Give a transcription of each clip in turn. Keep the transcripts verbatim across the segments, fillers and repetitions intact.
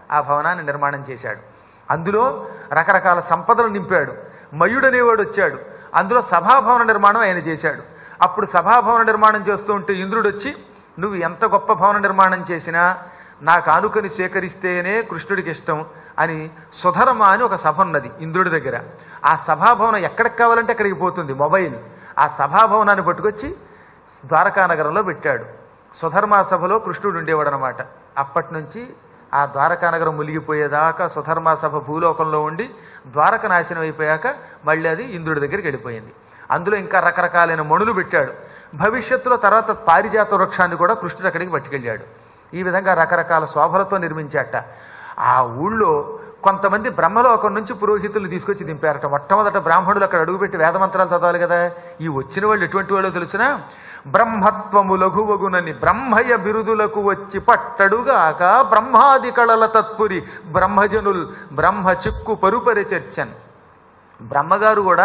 ఆ భవనాన్ని నిర్మాణం చేశాడు. అందులో రకరకాల సంపదలు నింపాడు. మయుడనేవాడు వచ్చాడు. అందులో సభాభవన నిర్మాణం ఆయన చేశాడు. అప్పుడు సభాభవన నిర్మాణం చేస్తూ ఉంటే ఇంద్రుడు వచ్చి, నువ్వు ఎంత గొప్ప భవన నిర్మాణం చేసినా నా కానుకని సేకరిస్తేనే కృష్ణుడికి ఇష్టం అని సుధర్మ అని ఒక సభ ఉన్నది ఇంద్రుడి దగ్గర. ఆ సభాభవనం ఎక్కడికి కావాలంటే అక్కడికి పోతుంది మొబైల్. ఆ సభాభవనాన్ని పట్టుకొచ్చి ద్వారకానగరంలో పెట్టాడు. సుధర్మ సభలో కృష్ణుడు ఉండేవాడు అనమాట. అప్పటి నుంచి ఆ ద్వారకానగరం మునిగిపోయేదాకా సుధర్మ సభ భూలోకంలో ఉండి ద్వారక నాశనం అయిపోయాక మళ్ళీ అది ఇంద్రుడి దగ్గరికి వెళ్ళిపోయింది. అందులో ఇంకా రకరకాలైన మణులు పెట్టాడు. భవిష్యత్తులో తర్వాత పారిజాత వృక్షాన్ని కూడా కృష్ణుడు అక్కడికి పట్టుకెళ్ళాడు. ఈ విధంగా రకరకాల శోభలతో నిర్మించాట. ఆ ఊళ్ళో కొంతమంది బ్రహ్మలోకం నుంచి పురోహితులు తీసుకొచ్చి దింపారట. మొట్టమొదట బ్రాహ్మణులు అక్కడ అడుగుపెట్టి వేదమంత్రాలు చదవాలి కదా. ఈ వచ్చిన వాళ్ళు ఎటువంటి వాళ్ళు తెలిసినా బ్రహ్మత్వము లఘువగునని బ్రహ్మయ బిరుదులకు వచ్చి పట్టడుగాక బ్రహ్మాది కళల తత్పురి బ్రహ్మజనుల్ బ్రహ్మ చిక్కు పరుపరి చర్చన్. బ్రహ్మగారు కూడా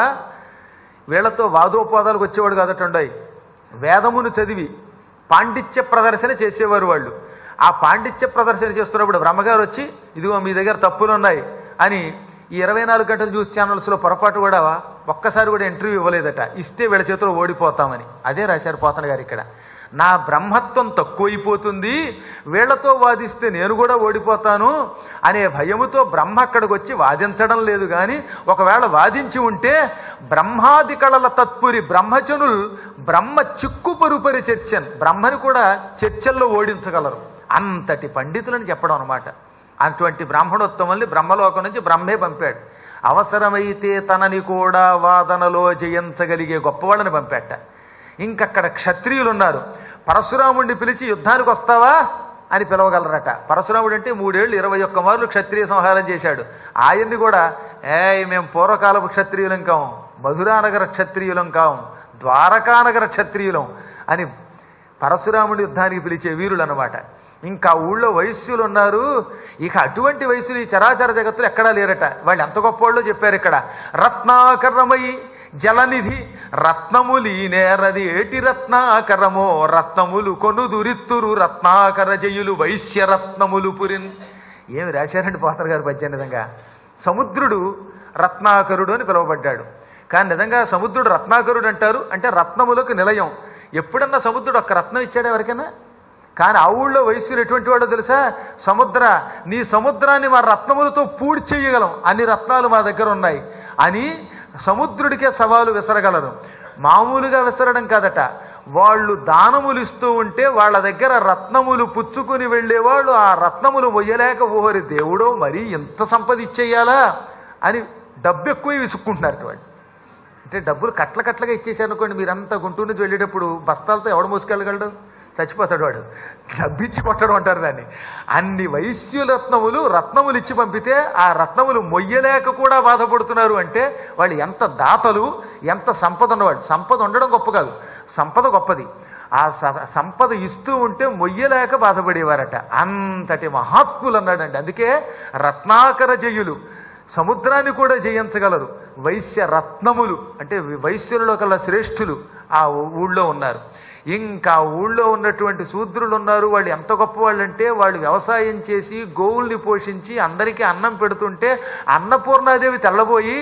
వీళ్లతో వాదోపాదాలకు వచ్చేవాడు కాదటండాయి. వేదమును చదివి పాండిత్య ప్రదర్శన చేసేవారు వాళ్ళు. ఆ పాండిత్య ప్రదర్శన చేస్తున్నప్పుడు బ్రహ్మగారు వచ్చి, ఇదిగో మీ దగ్గర తప్పులు ఉన్నాయి అని ఈ ఇరవై నాలుగు గంటల న్యూస్ ఛానల్స్లో పొరపాటు కూడా ఒక్కసారి కూడా ఇంటర్వ్యూ ఇవ్వలేదట. ఇస్తే వీళ్ళ చేతిలో ఓడిపోతామని. అదే రాశారు పోతన గారు ఇక్కడ. నా బ్రహ్మత్వం తక్కువైపోతుంది, వీళ్లతో వాదిస్తే నేను కూడా ఓడిపోతాను అనే భయముతో బ్రహ్మ అక్కడికి వచ్చి వాదించడం లేదు. కానీ ఒకవేళ వాదించి ఉంటే బ్రహ్మాది కళల తత్పురి బ్రహ్మజనులు బ్రహ్మ చిక్కు పరుపరి చర్చన్, బ్రహ్మని కూడా చర్చల్లో ఓడించగలరు. అంతటి పండితులని చెప్పడం అనమాట. అటువంటి బ్రాహ్మణోత్తముల్ని బ్రహ్మలోకం నుంచి బ్రహ్మే పంపాడు. అవసరమైతే తనని కూడా వాదనలో జయించగలిగే గొప్పవాళ్ళని పంపాట. ఇంకక్కడ క్షత్రియులు ఉన్నారు. పరశురాముడిని పిలిచి యుద్ధానికి వస్తావా అని పిలవగలరట. పరశురాముడు అంటే మూడేళ్లు ఇరవై ఒక్క మార్లు క్షత్రియ సంహారం చేశాడు. ఆయన్ని కూడా ఏ మేము పూర్వకాలపు క్షత్రియులం కాం, మధురానగర క్షత్రియులం కాం, ద్వారకానగర క్షత్రియులం అని పరశురాముడి యుద్ధానికి పిలిచే వీరులు అనమాట. ఇంకా ఊళ్ళో వైశ్యులు ఉన్నారు. ఇక అటువంటి వైశ్యులు ఈ చరాచర జగత్తులు ఎక్కడా లేరట. వాళ్ళు ఎంత గొప్పవాళ్ళో చెప్పారు ఇక్కడ. రత్నాకరమై జలనిధి రత్నములు ఈ నేరది ఏటి రత్నాకరమో రత్నములు కొనుదురిత్తురు రత్నాకర జయులు వైశ్య రత్నములు పురిన్. ఏమి రాశారండి పోతన గారు పద్యం. నిజంగా సముద్రుడు రత్నాకరుడు అని పిలువబడ్డాడు. కానీ నిజంగా సముద్రుడు రత్నాకరుడు అంటారు అంటే రత్నములకు నిలయం. ఎప్పుడన్నా సముద్రుడు ఒక్క రత్నం ఇచ్చాడు ఎవరికైనా? కానీ ఆ ఊళ్ళో వైశ్యులు ఎటువంటి వాడో తెలుసా? సముద్ర, నీ సముద్రాన్ని మా రత్నములతో పూడి చేయగలం, అన్ని రత్నాలు మా దగ్గర ఉన్నాయి అని సముద్రుడికే సవాలు విసరగలరు. మామూలుగా విసరడం కాదట, వాళ్ళు దానములు ఇస్తూ ఉంటే వాళ్ళ దగ్గర రత్నములు పుచ్చుకుని వెళ్ళేవాళ్ళు ఆ రత్నములు మొయ్యలేక ఓహరి దేవుడో మరీ ఎంత సంపద ఇచ్చేయాలా అని డబ్బు ఎక్కువ విసుక్కుంటున్నారు వాళ్ళు. అంటే డబ్బులు కట్ల కట్లగా ఇచ్చేసారు అనుకోండి, మీరంతా గుంటూరు నుంచి వెళ్ళేటప్పుడు బస్తాలతో ఎవడు మోసుకెళ్ళగలడు? చచ్చిపోతాడు వాడు. డబ్బిచ్చి కొట్టడం అంటారు దాన్ని. అన్ని వైశ్యురత్నములు రత్నములు ఇచ్చి పంపితే ఆ రత్నములు మొయ్యలేక కూడా బాధపడుతున్నారు అంటే వాళ్ళు ఎంత దాతలు, ఎంత సంపద ఉన్నవాళ్ళు. సంపద ఉండడం గొప్ప కాదు, సంపద గొప్పది. ఆ సంపద ఇస్తూ ఉంటే మొయ్యలేక బాధపడేవారట. అంతటి మహాత్ములు అన్నాడండి. అందుకే రత్నాకర జయులు, సముద్రాన్ని కూడా జయించగలరు వైశ్య రత్నములు అంటే వైశ్యులలో కల్లా శ్రేష్ఠులు ఆ ఊళ్ళో ఉన్నారు. ఇంకా ఊళ్ళో ఉన్నటువంటి శూద్రులు ఉన్నారు. వాళ్ళు ఎంత గొప్ప వాళ్ళు అంటే వాళ్ళు వ్యవసాయం చేసి గోవుల్ని పోషించి అందరికీ అన్నం పెడుతుంటే అన్నపూర్ణాదేవి తెల్లబోయి,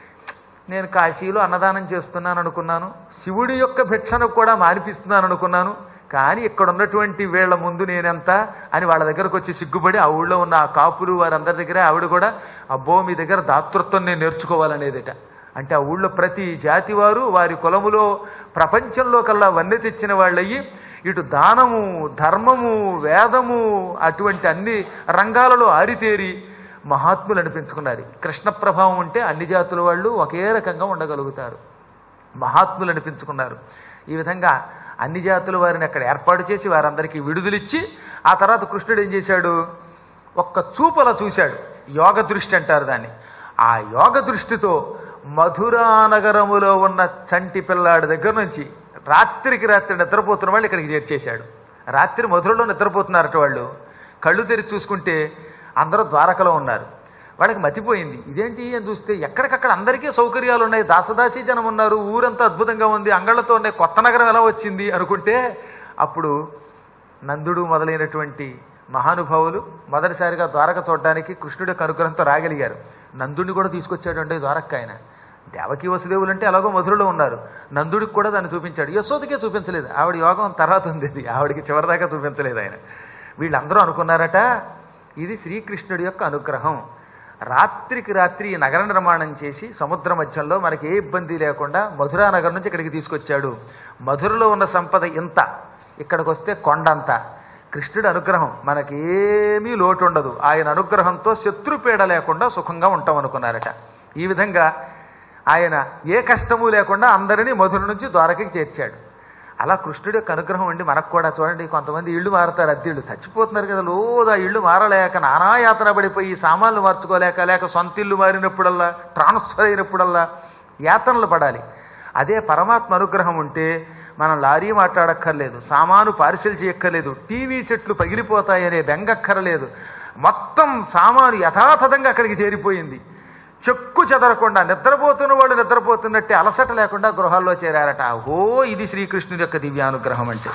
నేను కాశీలో అన్నదానం చేస్తున్నాను అనుకున్నాను, శివుడి యొక్క భిక్షను కూడా మానిపిస్తున్నాను అనుకున్నాను, కానీ ఇక్కడ ఉన్నటువంటి వీళ్ళ ముందు నేనెంత అని వాళ్ళ దగ్గరకు వచ్చి సిగ్గుపడి ఆ ఊళ్ళో ఉన్న ఆ కాపులు వారందరి దగ్గర ఆవిడ కూడా అబ్బో మీ దగ్గర దాతృత్వం నేను నేర్చుకోవాలనేదిట. అంటే ఆ ఊళ్ళో ప్రతి జాతి వారు వారి కులములో ప్రపంచంలో కల్లా వన్నె తెచ్చిన వాళ్ళయ్యి ఇటు దానము, ధర్మము, వేదము అటువంటి అన్ని రంగాలలో ఆరితేరి మహాత్ములు అనిపించుకున్నారు. కృష్ణ ప్రభావం ఉంటే అన్ని జాతుల వాళ్ళు ఒకే రకంగా ఉండగలుగుతారు, మహాత్ములు అనిపించుకున్నారు. ఈ విధంగా అన్ని జాతుల వారిని అక్కడ ఏర్పాటు చేసి వారందరికీ విడుదలిచ్చి ఆ తర్వాత కృష్ణుడు ఏం చేశాడు? ఒక్క చూపలా చూశాడు. యోగ దృష్టి అంటారు దాన్ని. ఆ యోగ దృష్టితో మధురానగరములో ఉన్న చంటి పిల్లాడి దగ్గర నుంచి రాత్రికి రాత్రి నిద్రపోతున్న వాళ్ళు ఇక్కడికి చేర్చేశాడు. రాత్రి మధురలో నిద్రపోతున్నారట వాళ్ళు. కళ్ళు తెరిచి చూసుకుంటే అందరూ ద్వారకలో ఉన్నారు. వాళ్ళకి మతిపోయింది, ఇదేంటి అని చూస్తే ఎక్కడికక్కడ అందరికీ సౌకర్యాలు ఉన్నాయి, దాసదాసీ జనం ఉన్నారు, ఊరంతా అద్భుతంగా ఉంది, అంగళ్ళతో ఉన్నాయి, కొత్త నగరం ఎలా వచ్చింది అనుకుంటే అప్పుడు నందుడు మొదలైనటువంటి మహానుభావులు మొదటిసారిగా ద్వారక చూడడానికి కృష్ణుడి యొక్క అనుగ్రహంతో రాగలిగారు. నందుడిని కూడా తీసుకొచ్చాడు అంటే ద్వారక ఆయన. దేవకీ వసుదేవులు అంటే ఎలాగో మధురలో ఉన్నారు, నందుడికి కూడా దాన్ని చూపించాడు. యశోదకే చూపించలేదు, ఆవిడ యోగం తర్వాత ఉంది, ఆవిడికి చివరిదాకా చూపించలేదు ఆయన. వీళ్ళందరూ అనుకున్నారట ఇది శ్రీకృష్ణుడి యొక్క అనుగ్రహం. రాత్రికి రాత్రి ఈ నగర నిర్మాణం చేసి సముద్ర మధ్యంలో మనకి ఏ ఇబ్బంది లేకుండా మధురా నగరం నుంచి ఇక్కడికి తీసుకొచ్చాడు. మధురలో ఉన్న సంపద ఇంత, ఇక్కడికి వస్తే కొండంత. కృష్ణుడి అనుగ్రహం మనకేమీ లోటు ఉండదు, ఆయన అనుగ్రహంతో శత్రుపీడ లేకుండా సుఖంగా ఉంటాం అనుకున్నారట. ఈ విధంగా ఆయన ఏ కష్టము లేకుండా అందరినీ మధుర నుంచి ద్వారకకి చేర్చాడు. అలా కృష్ణుడి యొక్క అనుగ్రహం అండి మనకు కూడా. చూడండి, కొంతమంది ఇళ్ళు మారుతారు, అద్దెళ్ళు చచ్చిపోతున్నారు కదా, లోదా ఇళ్ళు మారలేక నానాయాతన పడిపోయి సామాన్లు మార్చుకోలేక, లేక సొంత ఇల్లు మారినప్పుడల్లా, ట్రాన్స్ఫర్ అయినప్పుడల్లా యాతనలు పడాలి. అదే పరమాత్మ అనుగ్రహం ఉంటే మనం లారీ మాట్లాడక్కర్లేదు, సామాను పార్సిల్ చేయక్కర్లేదు, టీవీ సెట్లు పగిలిపోతాయనే బెంగక్కర్లేదు. మొత్తం సామాను యథాతథంగా అక్కడికి చేరిపోయింది. చెక్కు చెదరకుండా నిద్రపోతున్న వాళ్ళు నిద్రపోతున్నట్టే అలసట లేకుండా గృహాల్లో చేరారట. ఓ ఇది శ్రీకృష్ణుడి యొక్క దివ్యానుగ్రహం అంటే.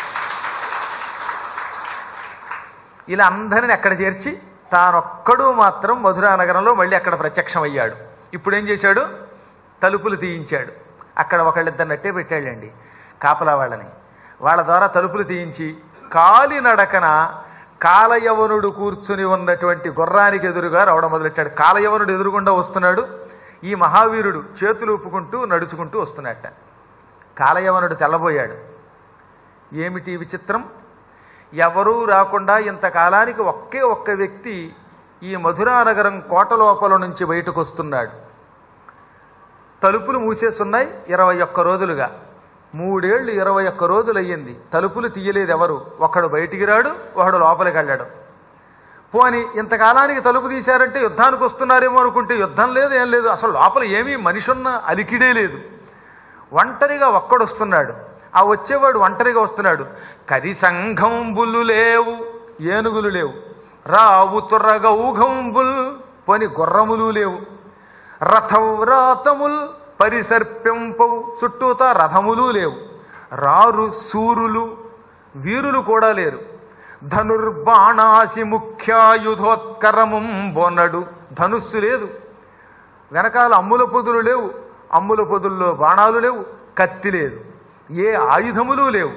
ఇలా అందరిని అక్కడ చేర్చి తానొక్కడు మాత్రం మధురా నగరంలో మళ్ళీ అక్కడ ప్రత్యక్షమయ్యాడు. ఇప్పుడు ఏం చేశాడు, తలుపులు తీయించాడు. అక్కడ ఒకళ్ళిద్దరు నట్టే పెట్టాడండి కాపలా వాళ్ళని. వాళ్ళ ద్వారా తలుపులు తీయించి కాలినడకన కాలయవనుడు కూర్చుని ఉన్నటువంటి గుర్రానికి ఎదురుగా రావడం మొదలెట్టాడు. కాలయవనుడు ఎదురుగుండా వస్తున్నాడు, ఈ మహావీరుడు చేతులు ఊపుకుంటూ నడుచుకుంటూ వస్తున్నట్ట. కాలయవనుడు తెల్లబోయాడు. ఏమిటి విచిత్రం, ఎవరూ రాకుండా ఇంతకాలానికి ఒకే ఒక్క వ్యక్తి ఈ మధురానగరం కోట లోపల నుంచి బయటకు వస్తున్నాడు. తలుపులు మూసేస్తున్నాయి ఇరవై ఒక్క రోజులుగా. మూడేళ్లు ఇరవై ఒక్క రోజులు అయ్యింది, తలుపులు తీయలేదు ఎవరు. ఒకడు బయటికి రాడు, ఒకడు లోపలికి వెళ్ళాడు. పోని ఇంతకాలానికి తలుపు తీశారంటే యుద్ధానికి వస్తున్నారేమో అనుకుంటే యుద్ధం లేదు, ఏం లేదు, అసలు లోపల ఏమీ మనిషున్న అలికిడే లేదు. ఒంటరిగా ఒక్కడు వస్తున్నాడు. ఆ వచ్చేవాడు ఒంటరిగా వస్తున్నాడు. కరి సంఘంబులు లేవు, ఏనుగులు లేవు. రావు తుర్రగౌఘంబుల్, పోని గుర్రములు లేవు. రథవ్రాతముల్ పరిసర్పింపవు, చుట్టూతా రథములు లేవు. రారు సూరులు, వీరులు కూడా లేరు. ధనుర్బాణాసి ముఖ్యాయుధోత్కరము బొనడు, ధనుస్సు లేదు. వెనకాల అమ్ముల పొదులు లేవు, అమ్ముల పొదుల్లో బాణాలు లేవు. కత్తి లేదు, ఏ ఆయుధములు లేవు.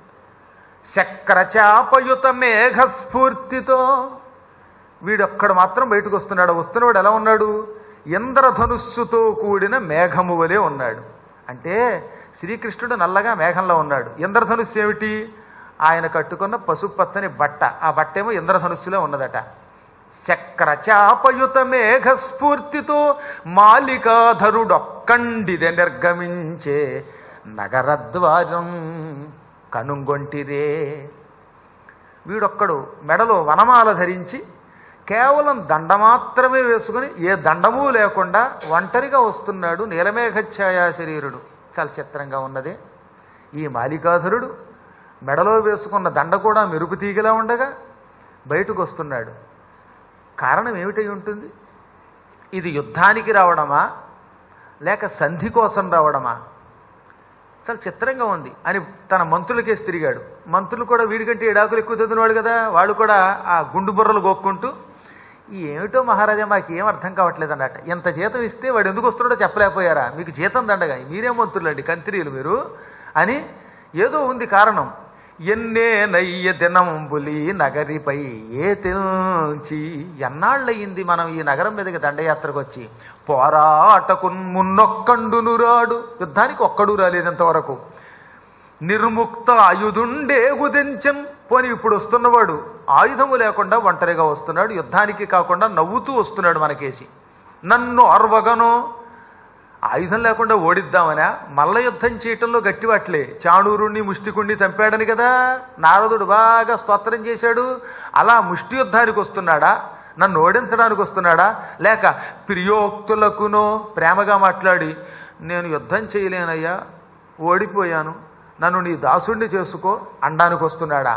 చక్రచాపయుత మేఘస్ఫూర్తితో వీడొక్కడు మాత్రం బయటకు వస్తున్నాడు. వస్తున్నవాడు ఎలా ఉన్నాడు, ఇంద్రధనుస్సుతో కూడిన మేఘము వలె ఉన్నాడు. అంటే శ్రీకృష్ణుడు నల్లగా మేఘంలో ఉన్నాడు. ఇంద్రధనుస్సు ఏమిటి, ఆయన కట్టుకున్న పసుపు పచ్చని బట్ట, ఆ బట్ట ఏమో ఇంద్రధనుస్సులో ఉన్నదట. చక్రచాపయుత మేఘస్ఫూర్తితో మాలికాధరుడొక్కండిదే నిర్గమించే నగరద్వారం కనుగొంటిరే. వీడొక్కడు మెడలో వనమాల ధరించి కేవలం దండ మాత్రమే వేసుకుని ఏ దండము లేకుండా ఒంటరిగా వస్తున్నాడు. నీలమేఘఛాయా శరీరుడు, చాలా చిత్రంగా ఉన్నది. ఈ మాలికాధరుడు మెడలో వేసుకున్న దండ కూడా మెరుపు తీగలా ఉండగా బయటకు వస్తున్నాడు. కారణం ఏమిటై ఉంటుంది? ఇది యుద్ధానికి రావడమా లేక సంధి కోసం రావడమా? చాలా చిత్రంగా ఉంది అని తన మంత్రులకేసి తిరిగాడు. మంత్రులు కూడా వీడికంటే ఏడాకులు ఎక్కువ చదివినవాడు కదా, వాళ్ళు కూడా ఆ గుండు బుర్రలు గోక్కుంటూ ఏమిటో మహారాజా మాకు ఏం అర్థం కావట్లేదు అన్నట్టు. ఎంత జీతం ఇస్తే వాడు ఎందుకు వస్తున్నాడో చెప్పలేకపోయారా, మీకు జీతం దండగా, మీరేం మంత్రులండి కంత్రీలు మీరు అని ఏదో ఉంది కారణం. ఎన్నే నయ్య దినంబులి నగరిపై ఏ తెంచి, ఎన్నాళ్ళయింది మనం ఈ నగరం మీదకి దండయాత్రకు వచ్చి. పోరాటకు మున్నొక్కండును రాడు, యుద్ధానికి ఒక్కడు రాలేదంతవరకు. నిర్ముక్త ఆయుధుండే గుదించన్, పోని ఇప్పుడు వస్తున్నవాడు ఆయుధము లేకుండా ఒంటరిగా వస్తున్నాడు. యుద్ధానికి కాకుండా నవ్వుతూ వస్తున్నాడు మనకేసి. నన్ను అర్వగనో, ఆయుధం లేకుండా ఓడిద్దామనా? మల్ల యుద్ధం చేయటంలో గట్టివాట్లే. చాణూరుణ్ణి ముష్టికుణ్ణి చంపాడని కదా నారదుడు బాగా స్తోత్రం చేశాడు. అలా ముష్టి యుద్ధానికి వస్తున్నాడా, నన్ను ఓడించడానికి వస్తున్నాడా, లేక ప్రియోక్తులకునో ప్రేమగా మాట్లాడి నేను యుద్ధం చేయలేనయ్యా ఓడిపోయాను నన్ను నీ దాసుణ్ణి చేసుకో అనడానికి వస్తున్నాడా?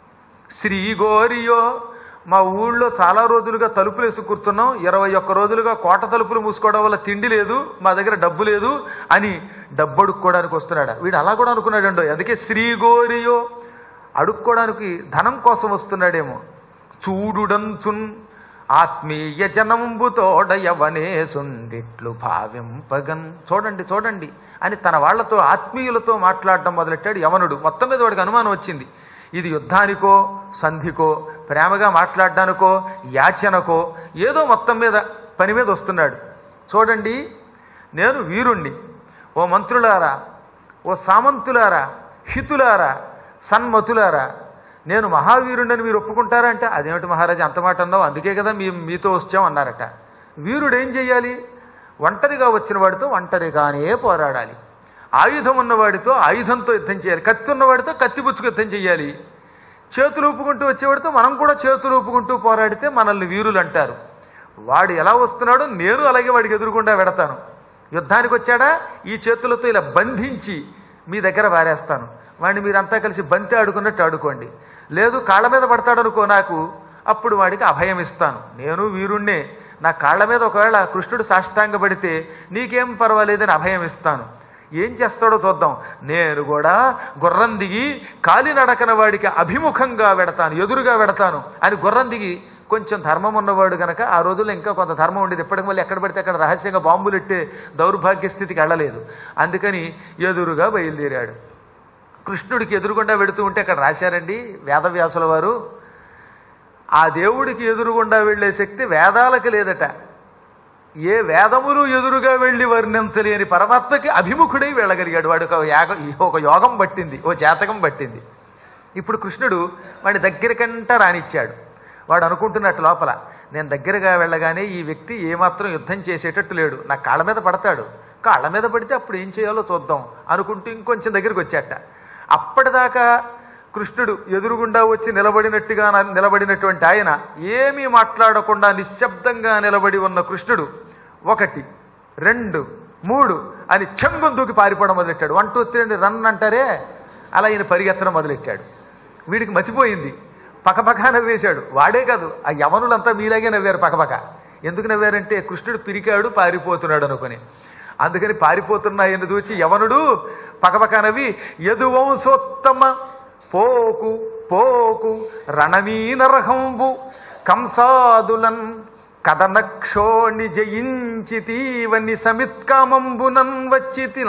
శ్రీగోరియో, మా ఊళ్ళో చాలా రోజులుగా తలుపులు వేసి కూర్చున్నాం, ఇరవై ఒక్క రోజులుగా కోట తలుపులు మూసుకోవడం వల్ల తిండి లేదు, మా దగ్గర డబ్బు లేదు అని డబ్బు అడుక్కోవడానికి వస్తున్నాడా? వీడు అలా కూడా అనుకున్నాడండో. అందుకే శ్రీగోరియో, అడుక్కోవడానికి ధనం కోసం వస్తున్నాడేమో. చూడుడంచున్ ఆత్మీయ జనంబుతోడ యవనేసుండిట్లు భావింపగన్. చూడండి చూడండి అని తన వాళ్లతో ఆత్మీయులతో మాట్లాడడం మొదలెట్టాడు యవనుడు. మొత్తం మీద వాడికి అనుమానం వచ్చింది, ఇది యుద్ధానికో సంధికో ప్రేమగా మాట్లాడడానికో యాచనకో ఏదో మొత్తం మీద పని మీద వస్తున్నాడు. చూడండి, నేను వీరుణ్ణి, ఓ మంత్రులారా, ఓ సామంతులారా, హితులారా, సన్మతులారా, నేను మహావీరుణ్ణని మీరు ఒప్పుకుంటారా అంటే, అదేమిటి మహారాజా అంత మాట అన్నావు, అందుకే కదా మీ మీతో వచ్చాం అన్నారట. వీరుడు ఏం చెయ్యాలి? ఒంటరిగా వచ్చిన వాడితో ఒంటరిగానే పోరాడాలి, ఆయుధం ఉన్నవాడితో ఆయుధంతో యుద్ధం చేయాలి, కత్తి ఉన్నవాడితో కత్తి పుచ్చుకు యుద్ధం చేయాలి, చేతులు ఊపుకుంటూ వచ్చేవాడితో మనం కూడా చేతులు ఊపుకుంటూ పోరాడితే మనల్ని వీరులు అంటారు. వాడు ఎలా వస్తున్నాడో నేను అలాగే వాడికి ఎదురుకుండా వెడతాను. యుద్ధానికి వచ్చాడా, ఈ చేతులతో ఇలా బంధించి మీ దగ్గర వారేస్తాను, వాడిని మీరంతా కలిసి బంతి ఆడుకున్నట్టు ఆడుకోండి. లేదు కాళ్ళ మీద పడతాడనుకో నాకు, అప్పుడు వాడికి అభయం ఇస్తాను. నేను వీరుణ్ణే, నా కాళ్ళ మీద ఒకవేళ కృష్ణుడు సాష్టాంగపడితే నీకేం పర్వాలేదని అభయం ఇస్తాను. ఏం చేస్తాడో చూద్దాం. నేను కూడా గుర్రం దిగి కాలినడకన వాడికి అభిముఖంగా వెడతాను, ఎదురుగా వెడతాను అని గుర్రం దిగి, కొంచెం ధర్మం ఉన్నవాడు కనుక ఆ రోజుల్లో ఇంకా కొంత ధర్మం ఉండేది, ఎప్పటికి మళ్ళీ ఎక్కడ పడితే అక్కడ రహస్యంగా బాంబులెట్టే దౌర్భాగ్య స్థితికి వెళ్ళలేదు. అందుకని ఎదురుగా బయలుదేరాడు. కృష్ణుడికి ఎదురుగుండా వెడుతూ ఉంటే అక్కడ రాశారండి వేదవ్యాసుల వారు, ఆ దేవుడికి ఎదురుగుండా వెళ్లే శక్తి వేదాలకు లేదట. ఏ వేదములు ఎదురుగా వెళ్ళి వర్ణించలేని పరమాత్మకి అభిముఖుడై వెళ్ళగలిగాడు. వాడు ఒక యాగ ఒక యోగం పట్టింది, ఓ జాతకం పట్టింది. ఇప్పుడు కృష్ణుడు వాడి దగ్గరికంట రానిచ్చాడు. వాడు అనుకుంటున్నట్టు లోపల, నేను దగ్గరగా వెళ్ళగానే ఈ వ్యక్తి ఏమాత్రం యుద్ధం చేసేటట్టు లేడు, నా కాళ్ళ మీద పడతాడు, కాళ్ళ మీద పడితే అప్పుడు ఏం చేయాలో చూద్దాం అనుకుంటూ ఇంకొంచెం దగ్గరికి వచ్చాట. అప్పటిదాకా కృష్ణుడు ఎదురుగుండా వచ్చి నిలబడినట్టుగా నిలబడినటువంటి ఆయన ఏమీ మాట్లాడకుండా నిశ్శబ్దంగా నిలబడి ఉన్న కృష్ణుడు ఒకటి రెండు మూడు అని చెంగును దూకి పారిపోవడం మొదలెట్టాడు. వన్ టూ త్రీ రన్ అంటారే అలా ఈయన పరిగెత్తడం మొదలెట్టాడు. వీడికి మతిపోయింది, పకపక నవ్వేశాడు. వాడే కాదు, ఆ యవనులంతా మీలాగే నవ్వారు పకపక. ఎందుకు నవ్వారంటే కృష్ణుడు పిరికాడు పారిపోతున్నాడు అనుకుని. అందుకని పారిపోతున్నాయని చూచి యవనుడు పకపక నవ్వి, యదువంశోత్తమ పోకు పోకు రణమీనరహంబు కంసాదులన్ కదనక్షోణి జయించి తీవని సమిత్కామంబునన్ వచ్చితి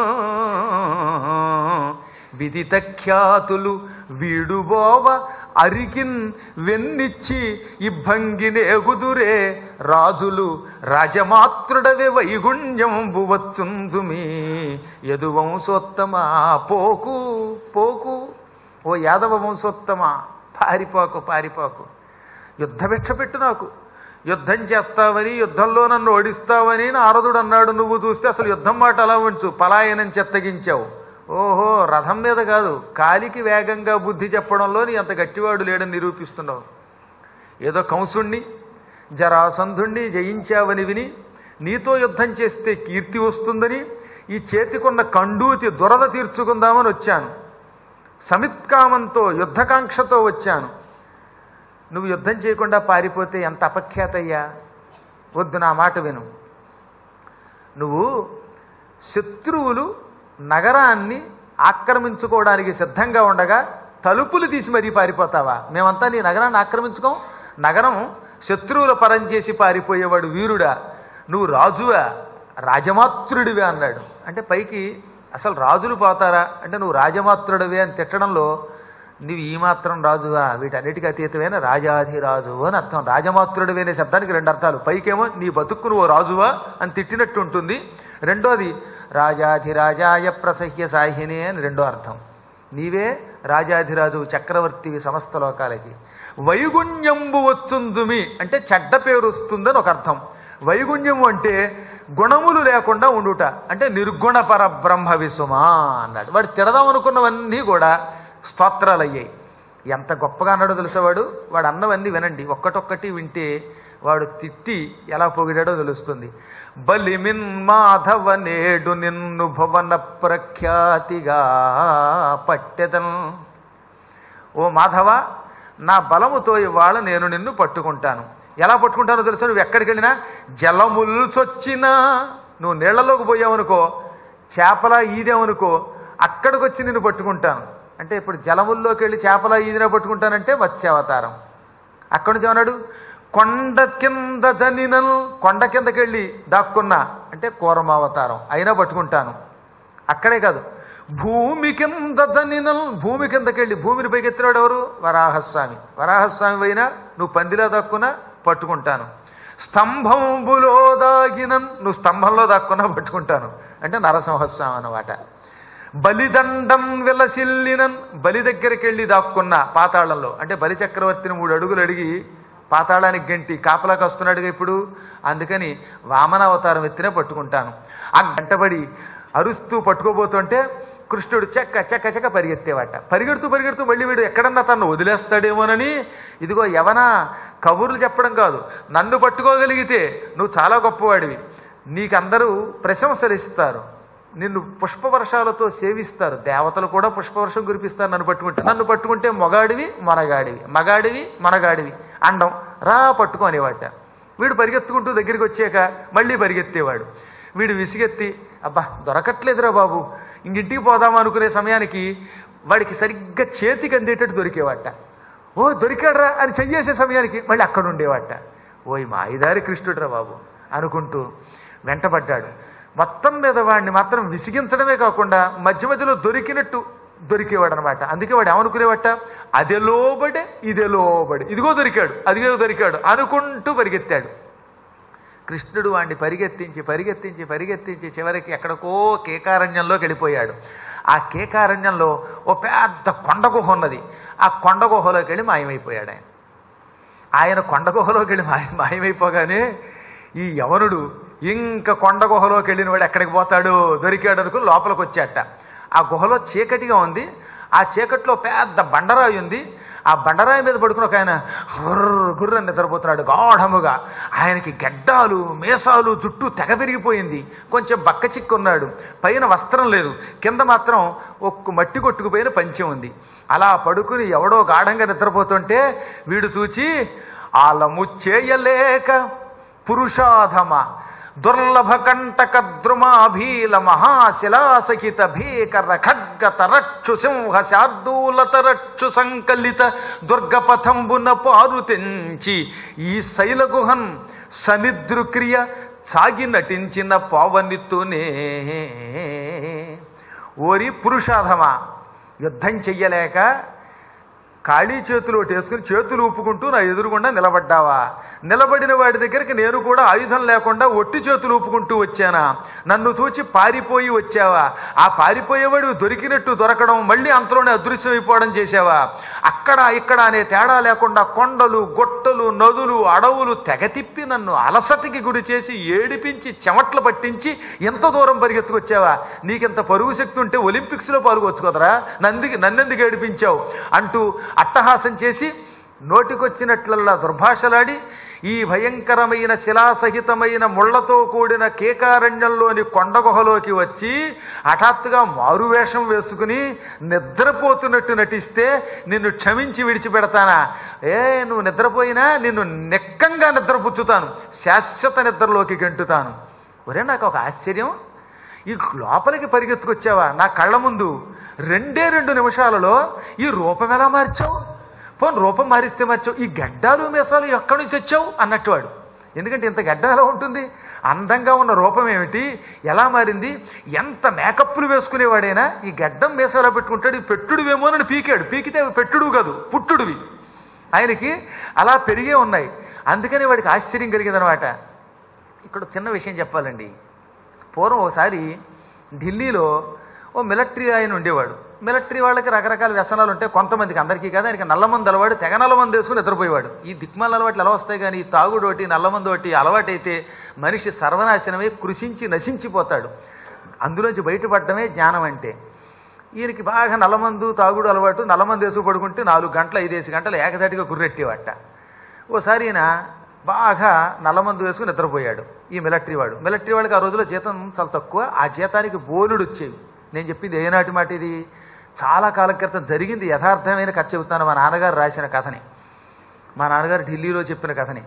విదిత ఖ్యాతులు వీడుబోవ అరికిన్ వెన్నిచ్చి ఇబ్బంగినేగుదురే రాజులు రాజమాతృడవే వైగుణ్యంబు వచ్చుంజుమీ యదువంశోత్తమ పోకు పోకు, ఓ యాదవ వంశోత్తమ పారిపోకు పారిపోకు, యుద్ధభిక్ష పెట్టు నాకు, యుద్ధం చేస్తావని యుద్ధంలో నన్ను ఓడిస్తావని నారదుడు అన్నాడు. నువ్వు చూస్తే అసలు యుద్ధం మాట అలా ఉంచు, పలాయనం చెత్తగించావు. ఓహో, రథం మీద కాదు కాలికి వేగంగా బుద్ధి చెప్పడంలో నీ అంత గట్టివాడు లేడని నిరూపిస్తున్నావు. ఏదో కంసుణ్ణి జరాసంధుణ్ణి జయించావని విని నీతో యుద్ధం చేస్తే కీర్తి వస్తుందని ఈ చేతికున్న కండూతి దురద తీర్చుకుందామని వచ్చాను, సమిత్కామంతో యుద్ధకాంక్షతో వచ్చాను. నువ్వు యుద్ధం చేయకుండా పారిపోతే ఎంత అపఖ్యాతయ్యా. వద్దు, నా మాట విను. నువ్వు శత్రువులు నగరాన్ని ఆక్రమించుకోవడానికి సిద్ధంగా ఉండగా తలుపులు తీసి మరీ పారిపోతావా? మేమంతా నీ నగరాన్ని ఆక్రమించుకోం. నగరం శత్రువుల పరం చేసి పారిపోయేవాడు వీరుడా? నువ్వు రాజువా, రాజమాతృడివే అన్నాడు. అంటే పైకి అసలు రాజులు పోతారా అంటే నువ్వు రాజమాతృడివే అని తిట్టడంలో నువ్వు ఈ మాత్రం రాజువా, వీటన్నిటికీ అతీతమైన రాజాధిరాజు అని అర్థం. రాజమాతృడివే అనే శబ్దానికి రెండు అర్థాలు. పైకేమో నీ బతుక్కు నువ్వు రాజువా అని తిట్టినట్టు ఉంటుంది, రెండోది రాజాధిరాజాయ ప్రసహ్య సాహినే అని రెండో అర్థం. నీవే రాజాధిరాజు, చక్రవర్తివి సమస్త లోకాలకి. వైగుణ్యంబు వచ్చుందుమి అంటే చెడ్డ పేరు వస్తుందని ఒక అర్థం. వైగుణ్యము అంటే గుణములు లేకుండా ఉండుట, అంటే నిర్గుణ పరబ్రహ్మ విసుమా అన్నాడు. వాడు తిడదాం అనుకున్నవన్నీ కూడా స్తోత్రాలు అయ్యాయి. ఎంత గొప్పగా అన్నాడో తెలిసేవాడు. వాడు అన్నవన్నీ వినండి, ఒక్కటొక్కటి వింటే వాడు తిట్టి ఎలా పొగిడాడో తెలుస్తుంది. బలిమిన్ మాధవ నేడు నిన్ను భువన ప్రఖ్యాతిగా పట్టెదన్. ఓ మాధవ, నా బలముతో ఇవాళ నేను నిన్ను పట్టుకుంటాను. ఎలా పట్టుకుంటానో తెలుసు? నువ్వు ఎక్కడికి వెళ్ళినా జలముల్సొచ్చినా, నువ్వు నీళ్లలోకి పోయావనుకో, చేపలా ఈదేవనుకో, అక్కడికి వచ్చి నిన్ను పట్టుకుంటాను. అంటే ఇప్పుడు జలముల్లోకి వెళ్ళి చేపలా ఈదినా పట్టుకుంటానంటే మత్స్యావతారం. అక్కడి నుంచి ఏమన్నాడు, కొండ కింద జనినల్, కొండ కిందకెళ్ళి దాక్కున్నా అంటే కూరమావతారం అయినా పట్టుకుంటాను. అక్కడే కాదు, భూమి కింద జనినల్, భూమి కిందకెళ్ళి భూమిని పైకెత్తినాడు ఎవరు, వరాహస్వామి. వరాహస్వామి అయినా నువ్వు పందిలా దాక్కున్నా పట్టుకుంటాను. స్తంభంబులో దాగినన్, నువ్వు స్తంభంలో దాక్కున్నా పట్టుకుంటాను అంటే నరసింహస్వామి అన్నమాట. బలిదండం విలసిల్లినన్, బలి దగ్గరికి వెళ్ళి దాక్కున్నా పాతాళంలో అంటే బలి చక్రవర్తిని మూడు అడుగులు అడిగి పాతాళానికి గంటి కాపలాకి వస్తున్నాడుగా ఇప్పుడు, అందుకని వామన అవతారం ఎత్తినే పట్టుకుంటాను. ఆ గంటబడి అరుస్తూ పట్టుకోబోతుంటే కృష్ణుడు చెక్క చెక్క చెక్క పరిగెత్తేవాట. పరిగెడుతూ పరిగెడుతూ మళ్ళీ వీడు ఎక్కడన్నా తను వదిలేస్తాడేమోనని, ఇదిగో యవన కబుర్లు చెప్పడం కాదు, నన్ను పట్టుకోగలిగితే నువ్వు చాలా గొప్పవాడివి, నీకందరూ ప్రశంసలు ఇస్తారు, నిన్ను పుష్పవర్షాలతో సేవిస్తారు, దేవతలు కూడా పుష్పవర్షం కురిపిస్తారు నన్ను పట్టుకుంటే. నన్ను పట్టుకుంటే మొగాడివి మనగాడివి, మగాడివి మనగాడివి అండం, రా పట్టుకోనేవాట. వీడు పరిగెత్తుకుంటూ దగ్గరికి వచ్చాక మళ్ళీ పరిగెత్తేవాడు. వీడు విసిగెత్తి అబ్బా దొరకట్లేదురా బాబు, ఇంటికి పోదామా అనుకునే సమయానికి వాడికి సరిగ్గా చేతికి అందేటట్టు దొరికేవాట. ఓ దొరికాడ్రా అని చెయ్యేసే సమయానికి మళ్ళీ అక్కడ ఉండేవాట. ఓయ్ మాయిదారి కృష్ణుడ్రా బాబు అనుకుంటూ వెంటబడ్డాడు. మొత్తం మీద వాడిని మాత్రం విసిగించడమే కాకుండా మధ్య మధ్యలో దొరికినట్టు దొరికేవాడు అనమాట. అందుకే వాడు ఏమనుకునేవాట, అదే లోబడే ఇదే లోబడి, ఇదిగో దొరికాడు అదిగో దొరికాడు అనుకుంటూ పరిగెత్తాడు. కృష్ణుడు వాడిని పరిగెత్తించి పరిగెత్తించి పరిగెత్తించి చివరికి ఎక్కడికో కేకారణ్యంలోకి వెళ్ళిపోయాడు. ఆ కేకారణ్యంలో ఓ పెద్ద కొండ గుహ ఉన్నది. ఆ కొండ గుహలోకి వెళ్ళి మాయమైపోయాడు ఆయన. ఆయన కొండ గుహలోకి వెళ్ళి మాయ మాయమైపోగానే ఈ యవనుడు ఇంకా కొండ గుహలోకి వెళ్ళిన వాడు ఎక్కడికి పోతాడు, దొరికాడు అనుకుని లోపలికి వచ్చాట. ఆ గుహలో చీకటిగా ఉంది. ఆ చీకట్లో పెద్ద బండరాయి ఉంది. ఆ బండరాయి మీద పడుకుని ఒక ఆయన గుర్ర గుర్రని నిద్రపోతున్నాడు గాఢముగా. ఆయనకి గడ్డాలు మేసాలు జుట్టు తెగ పెరిగిపోయింది. కొంచెం బక్క చిక్కున్నాడు. పైన వస్త్రం లేదు, కింద మాత్రం ఒక్క మట్టి కొట్టుకుపోయిన పంచె ఉంది. అలా పడుకుని ఎవడో గాఢంగా నిద్రపోతుంటే వీడు చూచి ఆలము చేయలేక పురుషాధమ దుర్లభ కంటక ద్రుమాభీల మహాశిలాసహిత భీకర ఖడ్గ తరక్షు సింహ శార్దూల తరక్షు సంకలిత దుర్గపథంబున పారు తెంచి ఈ శైలగుహన్ సనిద్రుక్రియ సాగి నటించిన పావనితునే. ఓరి పురుషాధమ, యుద్ధం చెయ్యలేక ఖాళీ చేతులు ఒకటి వేసుకుని చేతులు ఊపుకుంటూ నా ఎదురుగుండా నిలబడ్డావా? నిలబడిన వాడి దగ్గరికి నేను కూడా ఆయుధం లేకుండా ఒట్టి చేతులు ఊపుకుంటూ వచ్చానా? నన్ను చూచి పారిపోయి వచ్చావా? ఆ పారిపోయేవాడు దొరికినట్టు దొరకడం, మళ్ళీ అంతలోనే అదృశ్యమైపోవడం చేసావా? అక్కడ ఇక్కడ అనే తేడా లేకుండా కొండలు గొట్టలు నదులు అడవులు తెగతిప్పి నన్ను అలసటికి గురి చేసి ఏడిపించి చెమట్లు పట్టించి ఎంత దూరం పరిగెత్తుకొచ్చావా? నీకింత పరుగు శక్తి ఉంటే ఒలింపిక్స్లో పాల్గొచ్చు కదరా, నందుకి నన్నెందుకు ఏడిపించావు అంటూ అట్టహాసం చేసి నోటికొచ్చినట్లల్లా దుర్భాషలాడి ఈ భయంకరమైన శిలాసహితమైన ముళ్లతో కూడిన కేకారణ్యంలోని కొండగుహలోకి వచ్చి హఠాత్తుగా మారువేషం వేసుకుని నిద్రపోతున్నట్టు నటిస్తే నిన్ను క్షమించి విడిచిపెడతానా? ఏ నువ్వు నిద్రపోయినా నిన్ను నెక్కంగా నిద్రపుచ్చుతాను, శాశ్వత నిద్రలోకి గెంటుతాను. ఒరే నాకు ఒక ఆశ్చర్యం, ఈ లోపలికి పరిగెత్తుకొచ్చావా నా కళ్ళ ముందు, రెండే రెండు నిమిషాలలో ఈ రూపం ఎలా మార్చావు? పోను రూపం మారిస్తే మార్చావు, ఈ గడ్డాలు మేసాలు ఎక్కడి నుంచి తెచ్చావు అన్నట్టు వాడు. ఎందుకంటే ఇంత గడ్డ ఎలా ఉంటుంది, అందంగా ఉన్న రూపం ఏమిటి, ఎలా మారింది? ఎంత మేకప్లు వేసుకునేవాడైనా ఈ గడ్డం మేసాలు పెట్టుకుంటాడు, ఈ పెట్టుడువేమోనని పీకాడు. పీకితే పెట్టుడు కాదు పుట్టుడువి. ఆయనకి అలా పెరిగే ఉన్నాయి. అందుకని వాడికి ఆశ్చర్యం కలిగిందనమాట. ఇక్కడ చిన్న విషయం చెప్పాలండి. పూర్వం ఒకసారి ఢిల్లీలో ఓ మిలిటరీ ఆయన ఉండేవాడు. మిలిటరీ వాళ్ళకి రకరకాల వ్యసనాలు ఉంటాయి, కొంతమందికి, అందరికీ కాదు. ఆయనకి నల్లమంది అలవాడు, తెగ నల్లమంది వేసుకుని నిద్రపోయేవాడు. ఈ దిక్మాల అలవాట్లు ఎలా వస్తాయి కానీ, ఈ తాగుడు ఒకటి నల్లమంది ఒకటి అలవాటైతే మనిషి సర్వనాశనమై కృషించి నశించిపోతాడు. అందులోంచి బయటపడడమే జ్ఞానం అంటే. ఈయనకి బాగా నల్లమందు తాగుడు అలవాటు. నల్లమంది వేసుకు పడుకుంటే నాలుగు గంటలు ఐదేసి గంటలు ఏకదాటిగా గుర్రెట్టేవాట. ఓసారి ఈయన బాగా నల్లమందు వేసుకుని నిద్రపోయాడు ఈ మిలిటరీ వాడు. మిలిటరీ వాడికి ఆ రోజుల్లో జీతం చాలా తక్కువ. ఆ జీతానికి బోలుడు వచ్చేవి. నేను చెప్పింది ఏనాటి మాట ఇది, చాలా కాలం క్రితం జరిగింది, యథార్థమైన కథ చెబుతాను. మా నాన్నగారు రాసిన కథని, మా నాన్నగారు ఢిల్లీలో చెప్పిన కథని.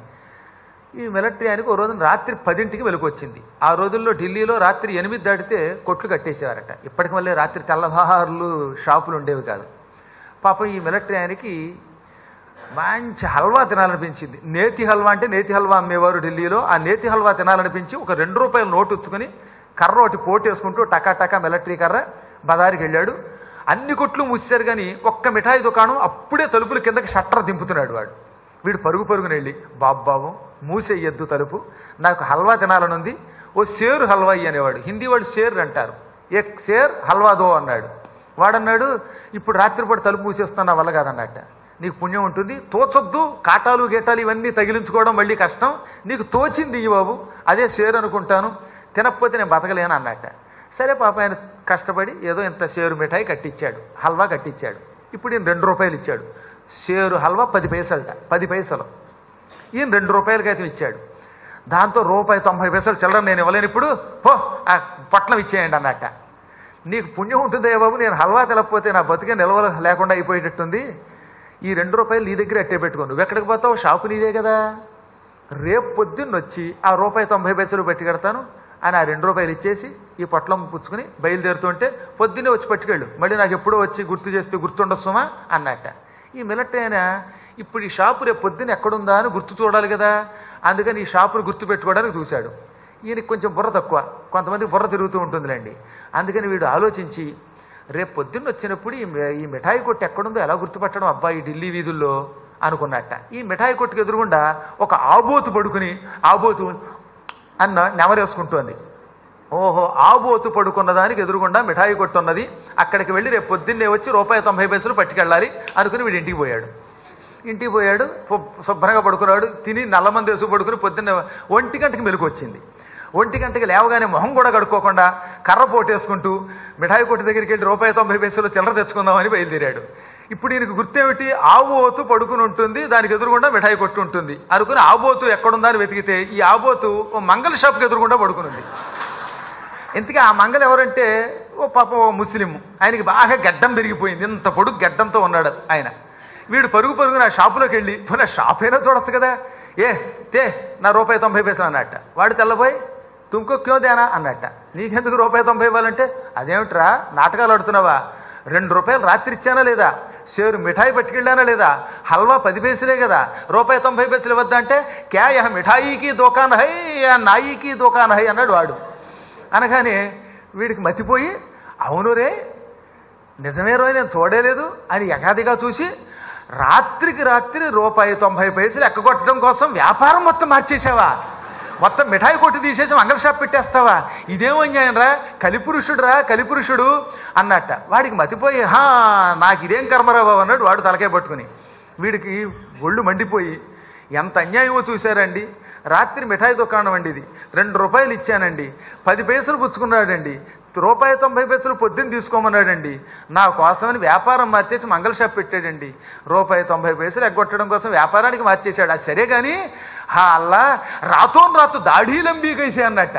ఈ మిలిటరీ ఆయనకు ఓ రోజున రాత్రి పదింటికి వెలుకొచ్చింది. ఆ రోజుల్లో ఢిల్లీలో రాత్రి ఎనిమిది దాటితే కొట్లు కట్టేసేవారట. ఇప్పటికి మళ్ళీ రాత్రి తెల్లవారులు షాపులు ఉండేవి కాదు. పాపం ఈ మిలిటరీ ఆయనకి మంచి హల్వా తినాలనిపించింది. నేతి హల్వా అంటే నేతి హల్వా అమ్మేవారు ఢిల్లీలో. ఆ నేతి హల్వా తినాలనిపించి ఒక రెండు రూపాయల నోటు ఉచ్చుకొని కర్ర ఒకటి పోటు వేసుకుంటూ టకా టకా మిలిటరీ కర్ర బజారుకి వెళ్ళాడు. అన్ని కొట్లు మూసారు కానీ ఒక్క మిఠాయి దుకాణం అప్పుడే తలుపులు కిందకి షట్టర్ దింపుతున్నాడు వాడు. వీడు పరుగు పరుగున వెళ్ళి, బాబు బాబు మూసేయద్దు తలుపు, నాకు హల్వా తినాలనుంది, ఓ షేరు హల్వా అనేవాడు. హిందీ వాడు షేర్ అంటారు. ఎక్ షేర్ హల్వా దో అన్నాడు. వాడన్నాడు, ఇప్పుడు రాత్రిపూట తలుపు మూసేస్తున్నా వల్ల కాదన్నట్ట. నీకు పుణ్యం ఉంటుంది, తోచొద్దు, కాటాలు గేటాలు ఇవన్నీ తగిలించుకోవడం మళ్ళీ కష్టం, నీకు తోచింది ఈ బాబు, అదే షేర్ అనుకుంటాను, తినకపోతే నేను బతకలేను అన్నట్ట. సరే పాప ఆయన కష్టపడి ఏదో ఇంత షేరు మిఠాయి కట్టించాడు, హల్వా కట్టించాడు. ఇప్పుడు ఈయన రెండు రూపాయలు ఇచ్చాడు. షేరు హల్వా పది పైసలట, పది పైసలు. ఈయన రెండు రూపాయలకి అయితే ఇచ్చాడు. దాంతో రూపాయి తొంభై పైసలు చిల్లర నేను ఇవ్వలేను, ఇప్పుడు పో ఆ పట్నం ఇచ్చేయండి అన్నట్ట. నీకు పుణ్యం ఉంటుందే బాబు, నేను హల్వా తెలకపోతే నా బతికే నిల్వ లేకుండా అయిపోయేటట్టుంది, ఈ రెండు రూపాయలు నీ దగ్గర అట్టే పెట్టుకో, నువ్వు ఎక్కడికి పోతావు, షాపు నీదే కదా, రేపు పొద్దున్న వచ్చి ఆ రూపాయి తొంభై పైసలు పెట్టి కడతాను అని ఆ రెండు రూపాయలు ఇచ్చేసి ఈ పొట్లం పుచ్చుకుని బయలుదేరుతుంటే పొద్దున్నే వచ్చి పట్టుకెళ్ళు, మళ్ళీ నాకు ఎప్పుడో వచ్చి గుర్తు చేస్తే గుర్తుండొస్తామా అన్నట్ట. ఈ మిలిటరీ ఇప్పుడు ఈ షాపు రేపు పొద్దున్న ఎక్కడుందా అని గుర్తు చూడాలి కదా, అందుకని ఈ షాపును గుర్తు పెట్టుకోవడానికి చూశాడు. ఈయనకి కొంచెం బుర్ర తక్కువ, కొంతమందికి బుర్ర తిరుగుతూ ఉంటుందిలేండి. అందుకని వీడు ఆలోచించి రేపు పొద్దున్న వచ్చినప్పుడు ఈ ఈ మిఠాయి కొట్టు ఎక్కడుందో ఎలా గుర్తుపట్టడం అబ్బా ఈ ఢిల్లీ వీధుల్లో అనుకున్నట్ట. ఈ మిఠాయి కొట్టుకు ఎదురుగుండా ఒక ఆబోతు పడుకుని ఆబోతు అన్న నెమరేసుకుంటోంది. ఓహో, ఆబోతు పడుకున్న దానికి ఎదురుగుండా మిఠాయి కొట్టున్నది, అక్కడికి వెళ్ళి రేపు పొద్దున్నే వచ్చి రూపాయి తొంభై పైసలు పట్టుకెళ్ళాలి అనుకుని వీడు ఇంటికి పోయాడు. ఇంటికి పోయాడు, శుభ్రంగా పడుకున్నాడు, తిని నల్లమంది వేసు పడుకుని పొద్దున్న ఒంటి గంటకి మెలకు వచ్చింది. ఒంటి గంటకి లేవగానే మొహం కూడా కడుక్కోకుండా కర్ర పోటేసుకుంటూ మిఠాయి కొట్టు దగ్గరికి వెళ్ళి రూపాయి తొంభై పైసలు చిల్లర తెచ్చుకుందామని బయలుదేరాడు. ఇప్పుడు ఈయనకు గుర్తేమిటి, ఆబోతు పడుకుని ఉంటుంది, దానికి ఎదురుగుండా మిఠాయి కొట్టు ఉంటుంది అనుకుని ఆబోతు ఎక్కడుందా అని వెతికితే ఈ ఆబోతు ఓ మంగళ షాప్కి ఎదురుగుండా పడుకునుంది. ఇంతకీ ఆ మంగళ ఎవరంటే ఓ పాప ఓ ముస్లిం, ఆయనకి బాగా గడ్డం పెరిగిపోయింది, ఇంత పొడుగు గడ్డంతో ఉన్నాడు ఆయన. వీడు పరుగు పరుగున ఆ షాపులోకి వెళ్ళి పోనీ షాప్ అయినా చూడొచ్చు కదా, ఏ తే నా రూపాయి తొంభై పైసలు అన్నట్ట. వాడు తెల్లబోయి తుమ్కో క్యో దేనా అన్నట్ట. నీకెందుకు రూపాయి తొంభై ఇవ్వాలంటే, అదేమిట్రా నాటకాలు ఆడుతున్నావా, రెండు రూపాయలు రాత్రి ఇచ్చానా లేదా, షేరు మిఠాయి పట్టుకెళ్ళానా లేదా, హల్వా పది పైసలే కదా, రూపాయి తొంభై పైసలు ఇవ్వద్దా అంటే, క్యా యహ మిఠాయికి దుకాన్ హై యా నాయికి దుకాన్ హై అన్నాడు వాడు. అనగానే వీడికి మతిపోయి, అవును రే నిజమే రోజు నేను చూడలేదు అని ఎగాదిగా చూసి రాత్రికి రాత్రి రూపాయి తొంభై పైసలు ఎక్కగొట్టడం కోసం వ్యాపారం మొత్తం మార్చేసావా, మొత్తం మిఠాయి కొట్టి తీసేసి మంగళ షాప్ పెట్టేస్తావా, ఇదేమో అన్యాయం రా, కలిపురుషుడు రా కలిపురుషుడు అన్నట్ట. వాడికి మతిపోయి, హా నాకు ఇదేం కర్మరావు అన్నాడు వాడు తలకాయ పట్టుకుని. వీడికి ఒళ్ళు మండిపోయి, ఎంత అన్యాయమో చూశారండి, రాత్రి మిఠాయి దుకాణం అండి ఇది, రెండు రూపాయలు ఇచ్చానండి, పది పైసలు పుచ్చుకున్నాడండి, రూపాయి తొంభై పైసలు పొద్దున్న తీసుకోమన్నాడండి, నా కోసమని వ్యాపారం మార్చేసి మంగళ షాప్ పెట్టాడండి, రూపాయి తొంభై పైసలు ఎగ్గొట్టడం కోసం వ్యాపారానికి మార్చేశాడు. అది సరే కానీ హా అల్లా రాతోన్ రాతు దాఢీలంబీ కైసే అన్నట్ట.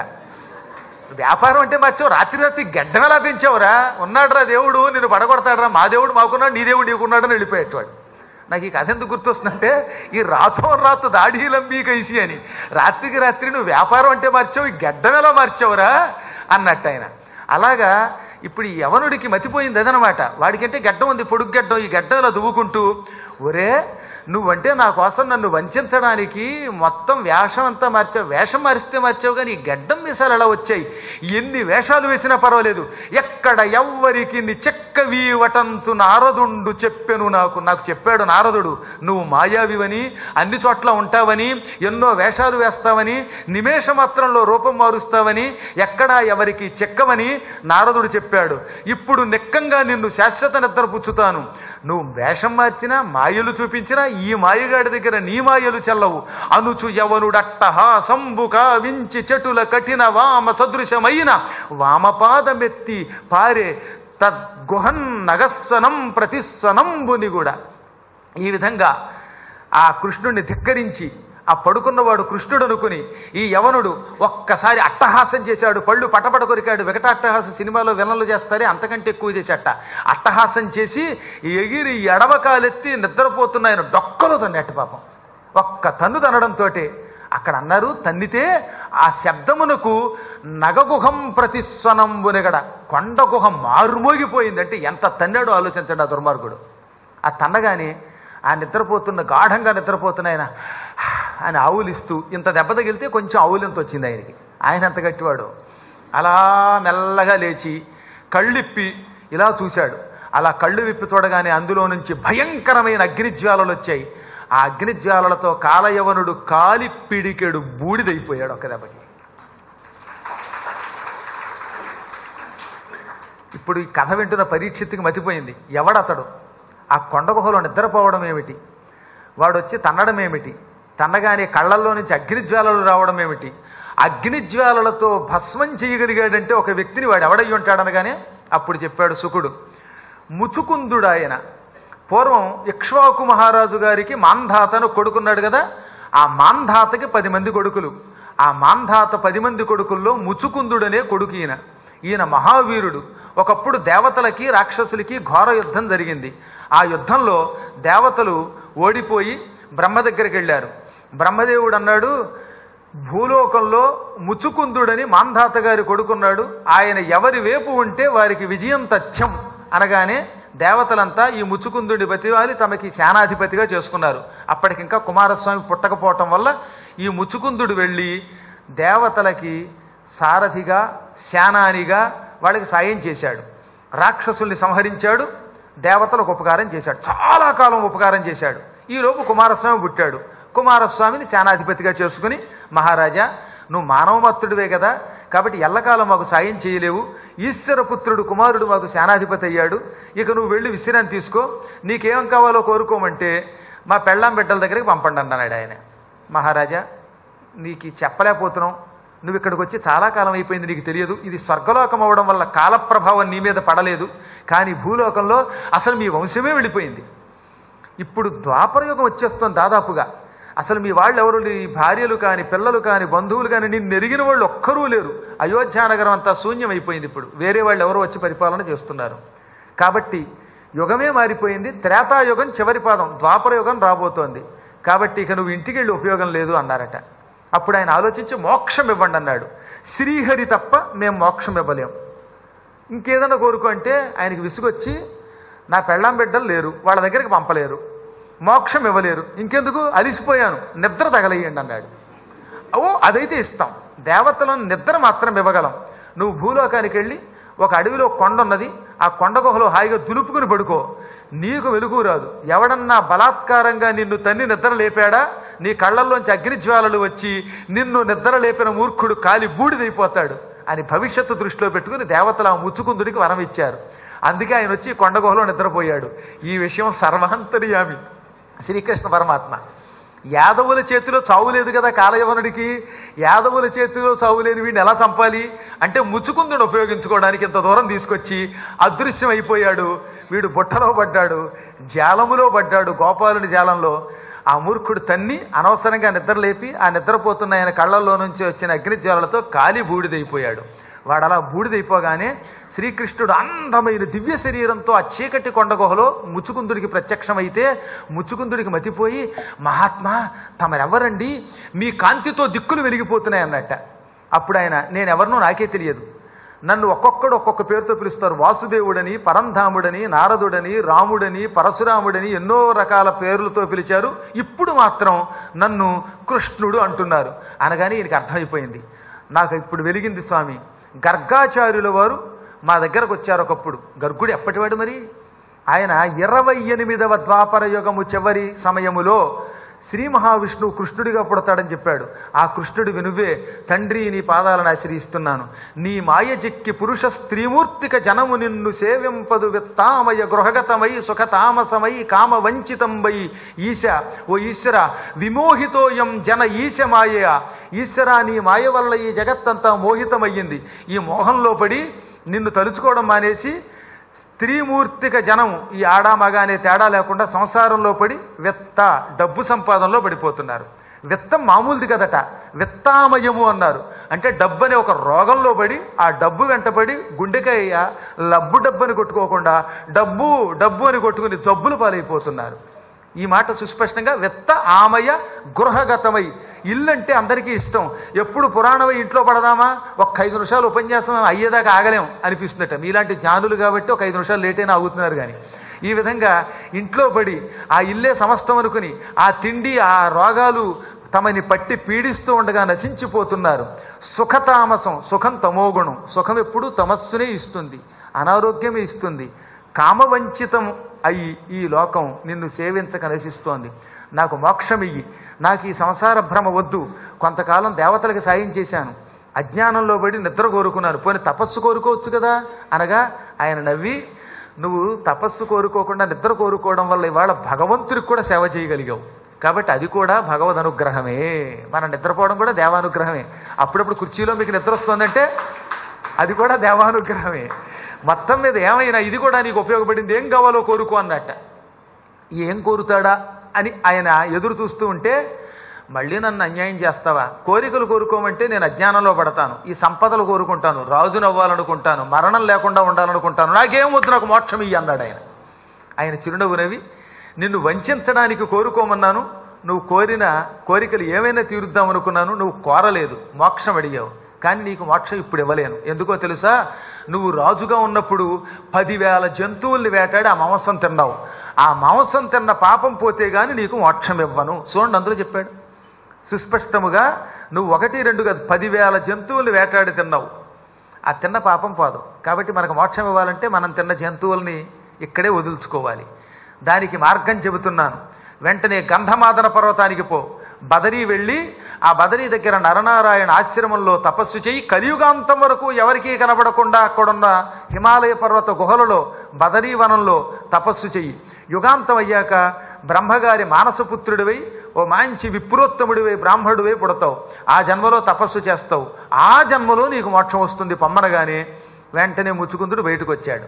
వ్యాపారం అంటే మార్చావు, రాత్రి రాత్రి గడ్డం ఎలా పెంచావురా, ఉన్నాడురా దేవుడు నిన్ను పడగొడతాడురా, మా దేవుడు మాకున్నాడు నీ దేవుడు నీకున్నాడని వెళ్ళిపోయేటవాడు. నాకు ఈ కథ ఎందుకు గుర్తొస్తుందంటే, ఈ రాతోన్ రాతు దాఢీలంబీ కైసి అని, రాత్రికి రాత్రి నువ్వు వ్యాపారం అంటే మార్చావు, ఈ గడ్డం ఎలా మార్చావురా అన్నట్టు ఆయన. అలాగా ఇప్పుడు ఈ యవనుడికి మతిపోయింది అదనమాట. వాడికంటే గడ్డం ఉంది, పొడుగు గడ్డం, ఈ గడ్డం ఇలా దువ్వుకుంటూ, ఒరే నువ్వంటే నా కోసం నన్ను వంచడానికి మొత్తం వేషం అంతా మార్చావు, వేషం మారిస్తే మార్చావు కానీ ఈ గడ్డం మీసాలు ఎలా వచ్చాయి, ఎన్ని వేషాలు వేసినా పర్వాలేదు, ఎక్కడ ఎవ్వరికి చెక్కవి వటంతు నారదుండు చెప్పెను నాకు నాకు చెప్పాడు నారదుడు, నువ్వు మాయావివని, అన్ని చోట్ల ఉంటావని, ఎన్నో వేషాలు వేస్తావని, నిమేష మాత్రంలో రూపం మారుస్తావని, ఎక్కడా ఎవరికి చెక్కవని నారదుడు చెప్పాడు. ఇప్పుడు నిక్కంగా నిన్ను శాశ్వత నిద్ర పుచ్చుతాను, నువ్వు వేషం మార్చినా మాయలు చూపించినా ఈ మాయగాడి దగ్గర నీ మాయలు చెల్లవు. అనుచు యవనుడట్టహాసంబు కావించి చెటుల కఠిన వామ సదృశమైన వామపాదమెత్తి పారే తద్గుహన్ నగస్సనం ప్రతిస్సనంబుని కూడా. ఈ విధంగా ఆ కృష్ణుడిని ధిక్కరించి ఆ పడుకున్నవాడు కృష్ణుడు అనుకుని ఈ యవనుడు ఒక్కసారి అట్టహాసం చేశాడు, పళ్ళు పటపట కొరికాడు. వికటాట్టహాసం సినిమాలో విలన్లు చేస్తారే అంతకంటే ఎక్కువ చేసేట. అట్టహాసం చేసి ఎగిరి ఎడమ కాలెత్తి నిద్రపోతున్న ఆయన డొక్కలో తన్నట్టు పాపం. ఒక్క తన్ను తనడంతో అక్కడ అన్నారు, తన్నితే ఆ శబ్దమునకు నగగుహం ప్రతిస్వనంబునెగడ, కొండ గుహం మారుమోగిపోయింది. అంటే ఎంత తన్నాడో ఆలోచించండి ఆ దుర్మార్గుడు. ఆ తన్నగానే ఆ నిద్రపోతున్న గాఢంగా నిద్రపోతున్న ఆయన ఆయన ఆవులిస్తూ ఇంత దెబ్బ తగిలితే కొంచెం ఆవులింత వచ్చింది ఆయనకి. ఆయన అంత గట్టివాడు. అలా మెల్లగా లేచి కళ్ళిప్పి ఇలా చూశాడు. అలా కళ్ళు విప్పి చూడగానే అందులో నుంచి భయంకరమైన అగ్నిజ్వాలలు వచ్చాయి. ఆ అగ్నిజ్వాలలతో కాలయవనుడు కాలి పిడికెడు బూడిదైపోయాడు ఒక దెబ్బకి. ఇప్పుడు ఈ కథ వింటున్న పరీక్షిత్తుకి మతిపోయింది. ఎవడతడు? ఆ కొండ గుహలో నిద్రపోవడం ఏమిటి? వాడు వచ్చి తన్నడం ఏమిటి? తన్నగానే కళ్ళల్లో నుంచి అగ్నిజ్వాలలు రావడం ఏమిటి? అగ్నిజ్వాలలతో భస్మం చేయగలిగాడంటే ఒక వ్యక్తిని వాడు ఎవడయ్యి ఉంటాడనగానే అప్పుడు చెప్పాడు శుకుడు. ముచుకుందుడాయన పూర్వం ఇక్ష్వాకు మహారాజు గారికి మాంధాతను కొడుకున్నాడు కదా, ఆ మాంధాతకి పది మంది కొడుకులు. ఆ మాంధాత పది మంది కొడుకుల్లో ముచుకుందుడనే కొడుకు ఈయన. ఈయన మహావీరుడు. ఒకప్పుడు దేవతలకి రాక్షసులకి ఘోర యుద్ధం జరిగింది. ఆ యుద్ధంలో దేవతలు ఓడిపోయి బ్రహ్మ దగ్గరికి వెళ్ళారు. బ్రహ్మదేవుడు అన్నాడు, భూలోకంలో ముచుకుందుడని మాంధాత గారి కొడుకున్నాడు, ఆయన ఎవరి వైపు ఉంటే వారికి విజయం తథ్యం అనగానే దేవతలంతా ఈ ముచుకుందుడి బతివాలి తమకి సేనాధిపతిగా చేసుకున్నారు. అప్పటికింకా కుమారస్వామి పుట్టకపోవటం వల్ల ఈ ముచుకుందుడు వెళ్ళి దేవతలకి సారథిగా సేనానిగా వాళ్ళకి సాయం చేశాడు. రాక్షసుల్ని సంహరించాడు, దేవతలకు ఉపకారం చేశాడు. చాలా కాలం ఉపకారం చేశాడు. ఈలోపు కుమారస్వామి పుట్టాడు. కుమారస్వామిని సేనాధిపతిగా చేసుకుని, మహారాజా నువ్వు మానవమత్తుడివే కదా, కాబట్టి ఎల్లకాలం మాకు సాయం చేయలేవు. ఈశ్వరపుత్రుడు కుమారుడు మాకు సేనాధిపతి అయ్యాడు, ఇక నువ్వు వెళ్ళి విశ్రాంతి తీసుకో, నీకేం కావాలో కోరుకోమంటే మా పెళ్ళాం బిడ్డల దగ్గరికి పంపండి అన్నాడు ఆయన. మహారాజా నీకు చెప్పలేకపోతున్నాం, నువ్వు ఇక్కడికి వచ్చి చాలా కాలం అయిపోయింది, నీకు తెలియదు. ఇది స్వర్గలోకం అవ్వడం వల్ల కాలప్రభావం నీ మీద పడలేదు, కానీ భూలోకంలో అసలు మీ వంశమే వెళ్ళిపోయింది. ఇప్పుడు ద్వాపరయుగం వచ్చేస్తుంది దాదాపుగా. అసలు మీ వాళ్ళు ఎవరు, నీ భార్యలు కానీ పిల్లలు కానీ బంధువులు కానీ నిన్ను ఎరిగిన వాళ్ళు ఒక్కరూ లేరు. అయోధ్యానగరం అంతా శూన్యం అయిపోయింది. ఇప్పుడు వేరే వాళ్ళు ఎవరో వచ్చి పరిపాలన చేస్తున్నారు. కాబట్టి యుగమే మారిపోయింది. త్రేతాయుగం చివరి పాదం, ద్వాపరయుగం రాబోతోంది. కాబట్టి ఇక నువ్వు ఇంటికి వెళ్ళి ఉపయోగం లేదు అన్నారట. అప్పుడు ఆయన ఆలోచించి మోక్షం ఇవ్వండి అన్నాడు. శ్రీహరి తప్ప మేము మోక్షం ఇవ్వలేం, ఇంకేదన్నా కోరుకో అంటే ఆయనకి విసుగొచ్చి నా పెళ్ళాం బిడ్డలు లేరు, వాళ్ళ దగ్గరికి పంపలేరు, మోక్షం ఇవ్వలేరు, ఇంకెందుకు అలిసిపోయాను, నిద్ర తగలయ్యండి అన్నాడు. ఓ అదైతే ఇస్తాం, దేవతలను నిద్ర మాత్రం ఇవ్వగలం. నువ్వు భూలోకానికి వెళ్ళి ఒక అడవిలో కొండ ఉన్నది, ఆ కొండ గుహలో హాయిగా దులుపుకుని పడుకో, నీకు వెలుగు రాదు. ఎవడన్నా బలాత్కారంగా నిన్ను తన్ని నిద్ర లేపాడా, నీ కళ్ళల్లోంచి అగ్నిజ్వాలలు వచ్చి నిన్ను నిద్ర లేపిన మూర్ఖుడు కాలి బూడిదైపోతాడు అని భవిష్యత్తు దృష్టిలో పెట్టుకుని దేవతలు ఆ ముచ్చుకుందుడికి వరం ఇచ్చారు. అందుకే ఆయన వచ్చి కొండ గుహలో నిద్రపోయాడు. ఈ విషయం సర్వాంతర్యామి శ్రీకృష్ణ పరమాత్మ. యాదవుల చేతిలో చావు లేదు కదా కాలయవనుడికి, యాదవుల చేతిలో చావు లేని వీడిని ఎలా చంపాలి అంటే ముచ్చుకుందుని ఉపయోగించుకోవడానికి ఇంత దూరం తీసుకొచ్చి అదృశ్యం అయిపోయాడు. వీడు బుట్టలో పడ్డాడు, జాలములో పడ్డాడు, గోపాలుని జాలంలో. ఆ మూర్ఖుడు తన్ని అనవసరంగా నిద్రలేపి ఆ నిద్రపోతున్న ఆయన కళ్ళల్లో నుంచి వచ్చిన అగ్నిజ్వాలలతో కాలి బూడిదైపోయాడు. వాడు అలా బూడిదైపోగానే శ్రీకృష్ణుడు అందమైన దివ్య శరీరంతో ఆ చీకటి కొండ గుహలో ముచ్చుకుందుడికి ప్రత్యక్షమైతే ముచ్చుకుందుడికి మతిపోయి, మహాత్మా తమరెవరండి, మీ కాంతితో దిక్కులు వెలిగిపోతున్నాయి అన్నట్ట. అప్పుడు ఆయన నేనెవరినో నాకే తెలియదు, నన్ను ఒక్కొక్కడు ఒక్కొక్క పేరుతో పిలుస్తారు. వాసుదేవుడని, పరంధాముడని, నారదుడని, రాముడని, పరశురాముడని ఎన్నో రకాల పేర్లతో పిలిచారు. ఇప్పుడు మాత్రం నన్ను కృష్ణుడు అంటున్నారు అనగానే ఈయనకి అర్థమైపోయింది. నాకు ఇప్పుడు వెలిగింది స్వామి. గర్గాచార్యుల వారు మా దగ్గరకు వచ్చారు ఒకప్పుడు. గర్గుడు ఎప్పటివాడు మరి, ఆయన ఇరవై ఎనిమిదవ ద్వాపర యుగము చివరి సమయములో శ్రీ మహావిష్ణువు కృష్ణుడిగా పుడతాడని చెప్పాడు. ఆ కృష్ణుడు వినువే తండ్రి, నీ పాదాలను ఆశ్రయిస్తున్నాను. నీ మాయ చెక్కి పురుష స్త్రీమూర్తిక జనము నిన్ను సేవింపదు విత్తామయ గృహగతమై సుఖతామసమై కామ వంచితంబై ఈశ. ఓ ఈశ్వర, విమోహితోయం జన ఈశ మాయ. ఈశ్వర, నీ మాయ వల్ల ఈ జగత్తంతా మోహితమయ్యింది. ఈ మోహంలో పడి నిన్ను తలుచుకోవడం మానేసి స్త్రీమూర్తిక జనం, ఈ ఆడా మగ అనే తేడా లేకుండా సంసారంలో పడి విత్త డబ్బు సంపాదనలో పడిపోతున్నారు. విత్తం మామూలుది కదట, విత్తామయము అన్నారు. అంటే డబ్బు అనే ఒక రోగంలో పడి ఆ డబ్బు వెంటపడి గుండెకాయ లబ్బు డబ్బుని కొట్టుకోకుండా డబ్బు డబ్బు అని కొట్టుకుని జబ్బులు పాలైపోతున్నారు. ఈ మాట సుస్పష్టంగా విత్త ఆమయ గృహగతమై. ఇల్లు అంటే అందరికీ ఇష్టం. ఎప్పుడు పురాణమై ఇంట్లో పడదామా, ఒక్క ఐదు నిమిషాలు ఉపన్యాసం అయ్యేదాకా ఆగలేం అనిపిస్తుందట. మీలాంటి జ్ఞానులు కాబట్టి ఒక ఐదు నిమిషాలు లేట్ అయినా ఆగుతున్నారు. కానీ ఈ విధంగా ఇంట్లో పడి ఆ ఇల్లే సమస్తం అనుకుని ఆ తిండి ఆ రోగాలు తమని పట్టి పీడిస్తూ ఉండగా నశించిపోతున్నారు. సుఖతామసం, సుఖం తమోగుణం. సుఖం ఎప్పుడూ తమస్సునే ఇస్తుంది, అనారోగ్యమే ఇస్తుంది. కామవంచితం అయి ఈ లోకం నిన్ను సేవించక నశిస్తోంది. నాకు మోక్షం ఇయ్యి, నాకు ఈ సంసార భ్రమ వద్దు. కొంతకాలం దేవతలకు సాయం చేశాను, అజ్ఞానంలో పడి నిద్ర కోరుకున్నాను, పోనీ తపస్సు కోరుకోవచ్చు కదా అనగా ఆయన నవ్వి, నువ్వు తపస్సు కోరుకోకుండా నిద్ర కోరుకోవడం వల్ల ఇవాళ భగవంతుడికి కూడా సేవ చేయగలిగావు, కాబట్టి అది కూడా భగవద్ అనుగ్రహమే. మనం నిద్రపోవడం కూడా దేవానుగ్రహమే. అప్పుడప్పుడు కుర్చీలో మీకు నిద్ర వస్తుందంటే అది కూడా దేవానుగ్రహమే. మొత్తం మీద ఏమైనా ఇది కూడా నీకు ఉపయోగపడింది, ఏం కావాలో కోరుకో అన్నట్ట. ఏం కోరుతాడా అని ఆయన ఎదురు చూస్తూ ఉంటే, మళ్ళీ నన్ను అన్యాయం చేస్తావా? కోరికలు కోరుకోమంటే నేను అజ్ఞానంలో పడతాను, ఈ సంపదలు కోరుకుంటాను, రాజును అవ్వాలనుకుంటాను, మరణం లేకుండా ఉండాలనుకుంటాను, నాకేం వద్దు, నాకు మోక్షం ఇయ్యి అన్నాడు ఆయన. ఆయన చిరునవ్వు నవ్వి, నిన్ను వంచడానికి కోరుకోమన్నాను, నువ్వు కోరిన కోరికలు ఏమైనా తీరుద్దాం అనుకున్నాను, నువ్వు కోరలేదు, మోక్షం అడిగావు, కానీ నీకు మోక్షం ఇప్పుడు ఇవ్వలేను. ఎందుకో తెలుసా? నువ్వు రాజుగా ఉన్నప్పుడు పదివేల జంతువుల్ని వేటాడి ఆ మాంసం తిన్నావు, ఆ మాంసం తిన్న పాపం పోతే గాని నీకు మోక్షం ఇవ్వను. చూడండి, అందులో చెప్పాడు సుస్పష్టముగా, నువ్వు ఒకటి రెండు కాదు పదివేల జంతువుల్ని వేటాడి తిన్నావు, ఆ తిన్న పాపం పోదు. కాబట్టి మనకు మోక్షం ఇవ్వాలంటే మనం తిన్న జంతువుల్ని ఇక్కడే వదులుచుకోవాలి. దానికి మార్గం చెబుతున్నాను. వెంటనే గంధమాదన పర్వతానికి పో, బదరీ వెళ్ళి ఆ బదరీ దగ్గర నరనారాయణ ఆశ్రమంలో తపస్సు చేయి. కలియుగాంతం వరకు ఎవరికీ కనబడకుండా అక్కడున్న హిమాలయ పర్వత గుహలలో బదరీ వనంలో తపస్సు చెయ్యి. యుగాంతం అయ్యాక బ్రహ్మగారి మానసపుత్రుడివై ఓ మంచి విప్రోత్తముడివై బ్రాహ్మణుడివై పుడతావు. ఆ జన్మలో తపస్సు చేస్తావు, ఆ జన్మలో నీకు మోక్షం వస్తుంది పొమ్మనగానే వెంటనే ముచ్చుకుందుడు బయటకు వచ్చాడు.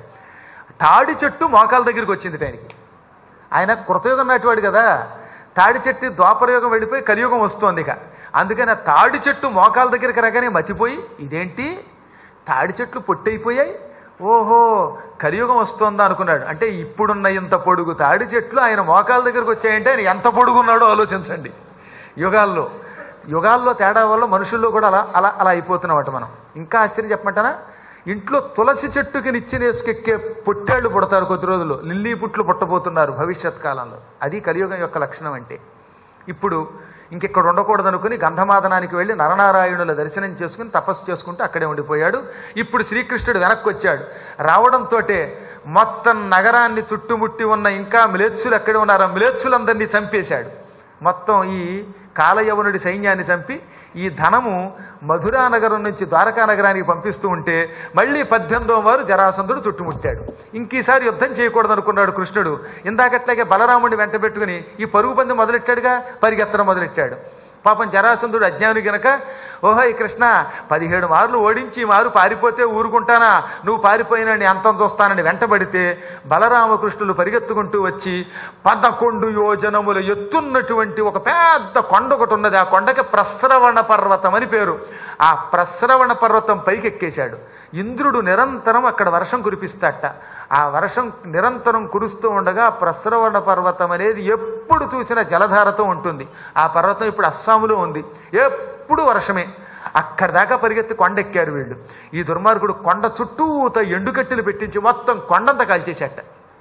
తాడి చెట్టు మోకాల దగ్గరికి వచ్చింది ఆయనకి. ఆయన కృతయుగం నాటివాడు కదా, తాడి చెట్టు ద్వాపరయుగం వెళ్ళిపోయి కలియుగం వస్తోంది ఇక. అందుకని ఆ తాడి చెట్టు మోకాల దగ్గరికి రాగానే మతిపోయి, ఇదేంటి తాడి చెట్లు పొట్టయిపోయాయి, ఓహో కలియుగం వస్తుందా అనుకున్నాడు. అంటే ఇప్పుడున్న ఇంత పొడుగు తాడి చెట్లు ఆయన మోకాల దగ్గరికి వచ్చాయంటే ఆయన ఎంత పొడుగున్నాడో ఆలోచించండి. యుగాల్లో యుగాల్లో తేడా వల్ల మనుషుల్లో కూడా అలా అలా అలా అయిపోతున్నామట మనం. ఇంకా ఆశ్చర్యం చెప్పమంటారా, ఇంట్లో తులసి చెట్టుకి నిచ్చినేసుకెక్కే పుట్టాళ్ళు పుడతారు కొద్ది రోజుల్లో, లిల్లీ పుట్లు పుట్టబోతున్నారు భవిష్యత్ కాలంలో. అది కలియుగం యొక్క లక్షణం అంటే. ఇప్పుడు ఇంకెక్కడ ఉండకూడదు అనుకుని గంధమాదనానికి వెళ్ళి నరనారాయణుల దర్శనం చేసుకుని తపస్సు చేసుకుంటూ అక్కడే ఉండిపోయాడు. ఇప్పుడు శ్రీకృష్ణుడు వెనక్కి వచ్చాడు. రావడంతో మొత్తం నగరాన్ని చుట్టుముట్టి ఉన్న ఇంకా మిలేచ్చులు అక్కడే ఉన్నారు, ఆ మిలేచ్చులందరినీ చంపేశాడు. మొత్తం ఈ కాలయవనుడి సైన్యాన్ని చంపి ఈ ధనము మధురా నగరం నుంచి ద్వారకా నగరానికి పంపిస్తూ ఉంటే మళ్ళీ పద్దెనిమిదవ వారు జరాసంధుడు చుట్టుముట్టాడు. ఇంకీసారి యుద్ధం చేయకూడదు అనుకున్నాడు కృష్ణుడు. ఇందాకట్లాగే బలరాముడిని వెంట పెట్టుకుని ఈ పరుగు పంది మొదలెట్టాడుగా, పరిగెత్తడం మొదలెట్టాడు. పాపం జరాసంధుడు అజ్ఞాని గనక, ఓహో ఈ కృష్ణ పదిహేడు మార్లు ఓడించి మారు పారిపోతే ఊరుకుంటానా, నువ్వు పారిపోయినని అంతం చూస్తానని వెంటబడితే బలరామకృష్ణులు పరిగెత్తుకుంటూ వచ్చి పదకొండు యోజనముల ఎత్తున్నటువంటి ఒక పెద్ద కొండ ఒకటి ఉన్నది. ఆ కొండకి ప్రస్రవణ పర్వతం అని పేరు. ఆ ప్రస్రవణ పర్వతం పైకి ఎక్కేశాడు. ఇంద్రుడు నిరంతరం అక్కడ వర్షం కురిపిస్తాట. ఆ వర్షం నిరంతరం కురుస్తూ ఉండగా ప్రస్రవణ పర్వతం అనేది ఎప్పుడు చూసినా జలధారతో ఉంటుంది. ఆ పర్వతం ఇప్పుడు అస్సాములో ఉంది, ఎప్పుడు వర్షమే. అక్కడి దాకా పరిగెత్తి కొండ ఎక్కారు వీళ్ళు. ఈ దుర్మార్గుడు కొండ చుట్టూత ఎండుకట్టెలు పెట్టించి మొత్తం కొండంతా కాల్చేశాట.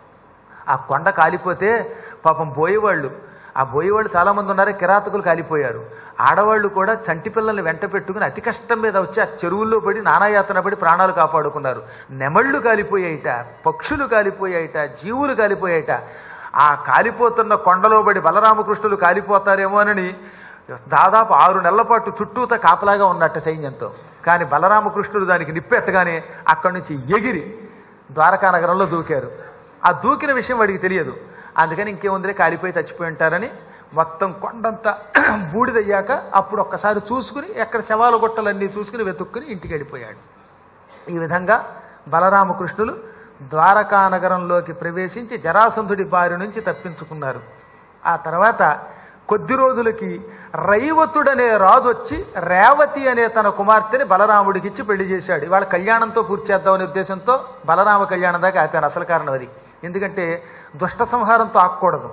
ఆ కొండ కాలిపోతే పాపం బోయేవాళ్ళు, ఆ బోయేవాళ్ళు చాలామంది ఉన్నారు, కిరాతకులు కాలిపోయారు. ఆడవాళ్ళు కూడా చంటి పిల్లల్ని వెంట పెట్టుకుని అతి కష్టం మీద వచ్చి ఆ చెరువుల్లో పడి నానాయాతన పడి ప్రాణాలు కాపాడుకున్నారు. నెమళ్ళు కాలిపోయాయిట, పక్షులు కాలిపోయాయిట, జీవులు కాలిపోయాయిట. ఆ కాలిపోతున్న కొండలో పడి బలరామకృష్ణులు కాలిపోతారేమోనని దాదాపు ఆరు నెలల పాటు చుట్టూత కాపలాగా ఉన్నట్ట సైన్యంతో. కానీ బలరామకృష్ణుడు దానికి నిప్పెట్టగానే అక్కడి నుంచి ఎగిరి ద్వారకా నగరంలో దూకారు. ఆ దూకిన విషయం వాడికి తెలియదు. అందుకని ఇంకేముందిరే కాలిపోయి చచ్చిపోయి ఉంటారని మొత్తం కొండంతా బూడిదయ్యాక అప్పుడు ఒక్కసారి చూసుకుని ఎక్కడ శవాల గుట్టలన్నీ చూసుకుని వెతుక్కుని ఇంటికి వెళ్ళిపోయాడు. ఈ విధంగా బలరామకృష్ణులు ద్వారకా నగరంలోకి ప్రవేశించి జరాసంధుడి బారి నుంచి తప్పించుకున్నారు. ఆ తర్వాత కొద్ది రోజులకి రైవతుడనే రాజు వచ్చి రేవతి అనే తన కుమార్తెని బలరాముడికి ఇచ్చి పెళ్లి చేశాడు. ఇవాళ కళ్యాణంతో పూర్తి చేద్దామనే ఉద్దేశంతో బలరామ కళ్యాణం దాకా ఆపాను. అసలు కారణం అది. ఎందుకంటే దుష్ట సంహారంతో ఆకూడదు.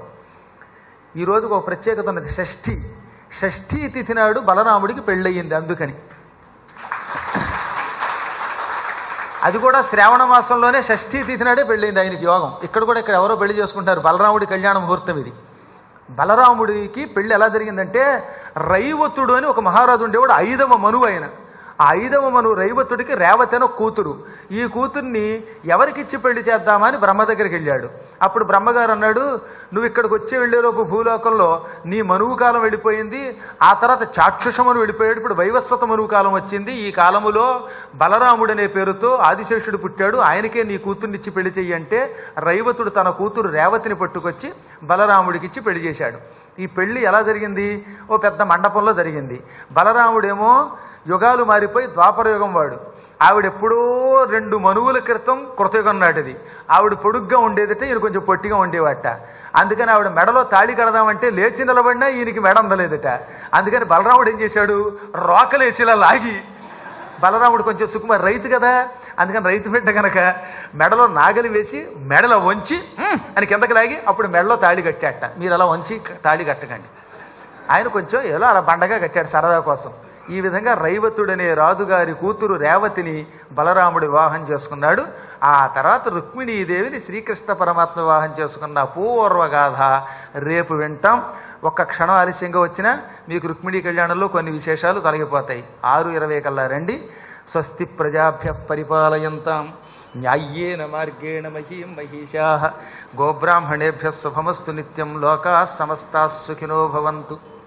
ఈరోజు ఒక ప్రత్యేకత ఉన్నది, షష్ఠి. షష్ఠీ తిథి నాడు బలరాముడికి పెళ్ళయింది. అందుకని అది కూడా శ్రావణ మాసంలోనే షష్ఠీ తిథి నాడే పెళ్ళైంది ఆయనకి యోగం. ఇక్కడ కూడా ఇక్కడ ఎవరో పెళ్లి చేసుకుంటారు. బలరాముడి కళ్యాణ ముహూర్తం ఇది. బలరాముడికి పెళ్లి ఎలా జరిగిందంటే, రైవతుడు అని ఒక మహారాజు ఉండేవాడు, ఐదవ మనువు ఆయన. ఆ ఐదవ మనువు రైవతుడికి రేవతి అని ఒక కూతురు. ఈ కూతుర్ని ఎవరికిచ్చి పెళ్లి చేద్దామని బ్రహ్మ దగ్గరికి వెళ్ళాడు. అప్పుడు బ్రహ్మగారు అన్నాడు, నువ్వు ఇక్కడికి వచ్చి వెళ్లేలోపు భూలోకంలో నీ మనువు కాలం వెళ్ళిపోయింది, ఆ తర్వాత చాక్షుషమను వెళ్ళిపోయాడు, ఇప్పుడు వైవస్వత మనువు కాలం వచ్చింది. ఈ కాలములో బలరాముడు అనే పేరుతో ఆదిశేషుడు పుట్టాడు, ఆయనకే నీ కూతుర్నిచ్చి పెళ్లి చెయ్యి అంటే రైవతుడు తన కూతురు రేవతిని పట్టుకొచ్చి బలరాముడికిచ్చి పెళ్లి చేశాడు. ఈ పెళ్లి ఎలా జరిగింది? ఓ పెద్ద మండపంలో జరిగింది. బలరాముడేమో యుగాలు మారిపోయి ద్వాపర యుగం వాడు. ఆవిడెప్పుడో రెండు మనువుల క్రితం కృతయుగం నాటిది. ఆవిడ పొడుగ్గా ఉండేదట, ఈయన కొంచెం పొట్టిగా ఉండేవాట. అందుకని ఆవిడ మెడలో తాళి కడదామంటే లేచి నిలబడినా ఈయనకి మెడ అందలేదట. అందుకని బలరాముడు ఏం చేశాడు, రోకలేసిలా లాగి, బలరాముడు కొంచెం సుకుమార్ రైతు కదా, అందుకని రైతు బిడ్డ కనుక మెడలో నాగలి వేసి మెడలో వంచి అని కిందకి లాగి అప్పుడు మెడలో తాళి కట్టాట. మీరు అలా వంచి తాళి కట్టకండి. ఆయన కొంచెం ఏదో అలా బండగా కట్టాడు సరదా కోసం. ఈ విధంగా రైవతుడనే రాజుగారి కూతురు రేవతిని బలరాముడు వివాహం చేసుకున్నాడు. ఆ తర్వాత రుక్మిణీదేవిని శ్రీకృష్ణ పరమాత్మ వివాహం చేసుకున్న పూర్వగాథ రేపు వింటాం. ఒక్క క్షణం ఆలస్యంగా వచ్చినా మీకు రుక్మిణీ కళ్యాణంలో కొన్ని విశేషాలు తొలగిపోతాయి. ఆరు ఇరవై కల్లా రండి. స్వస్తి ప్రజాభ్య పరిపాలయంతాం న్యాయ్యేన మార్గేణ మహీం మహిషాః గోబ్రాహ్మణేభ్యः శుభమస్తు నిత్యం. లోకాః సమస్తాః సుఖినో భవంతు.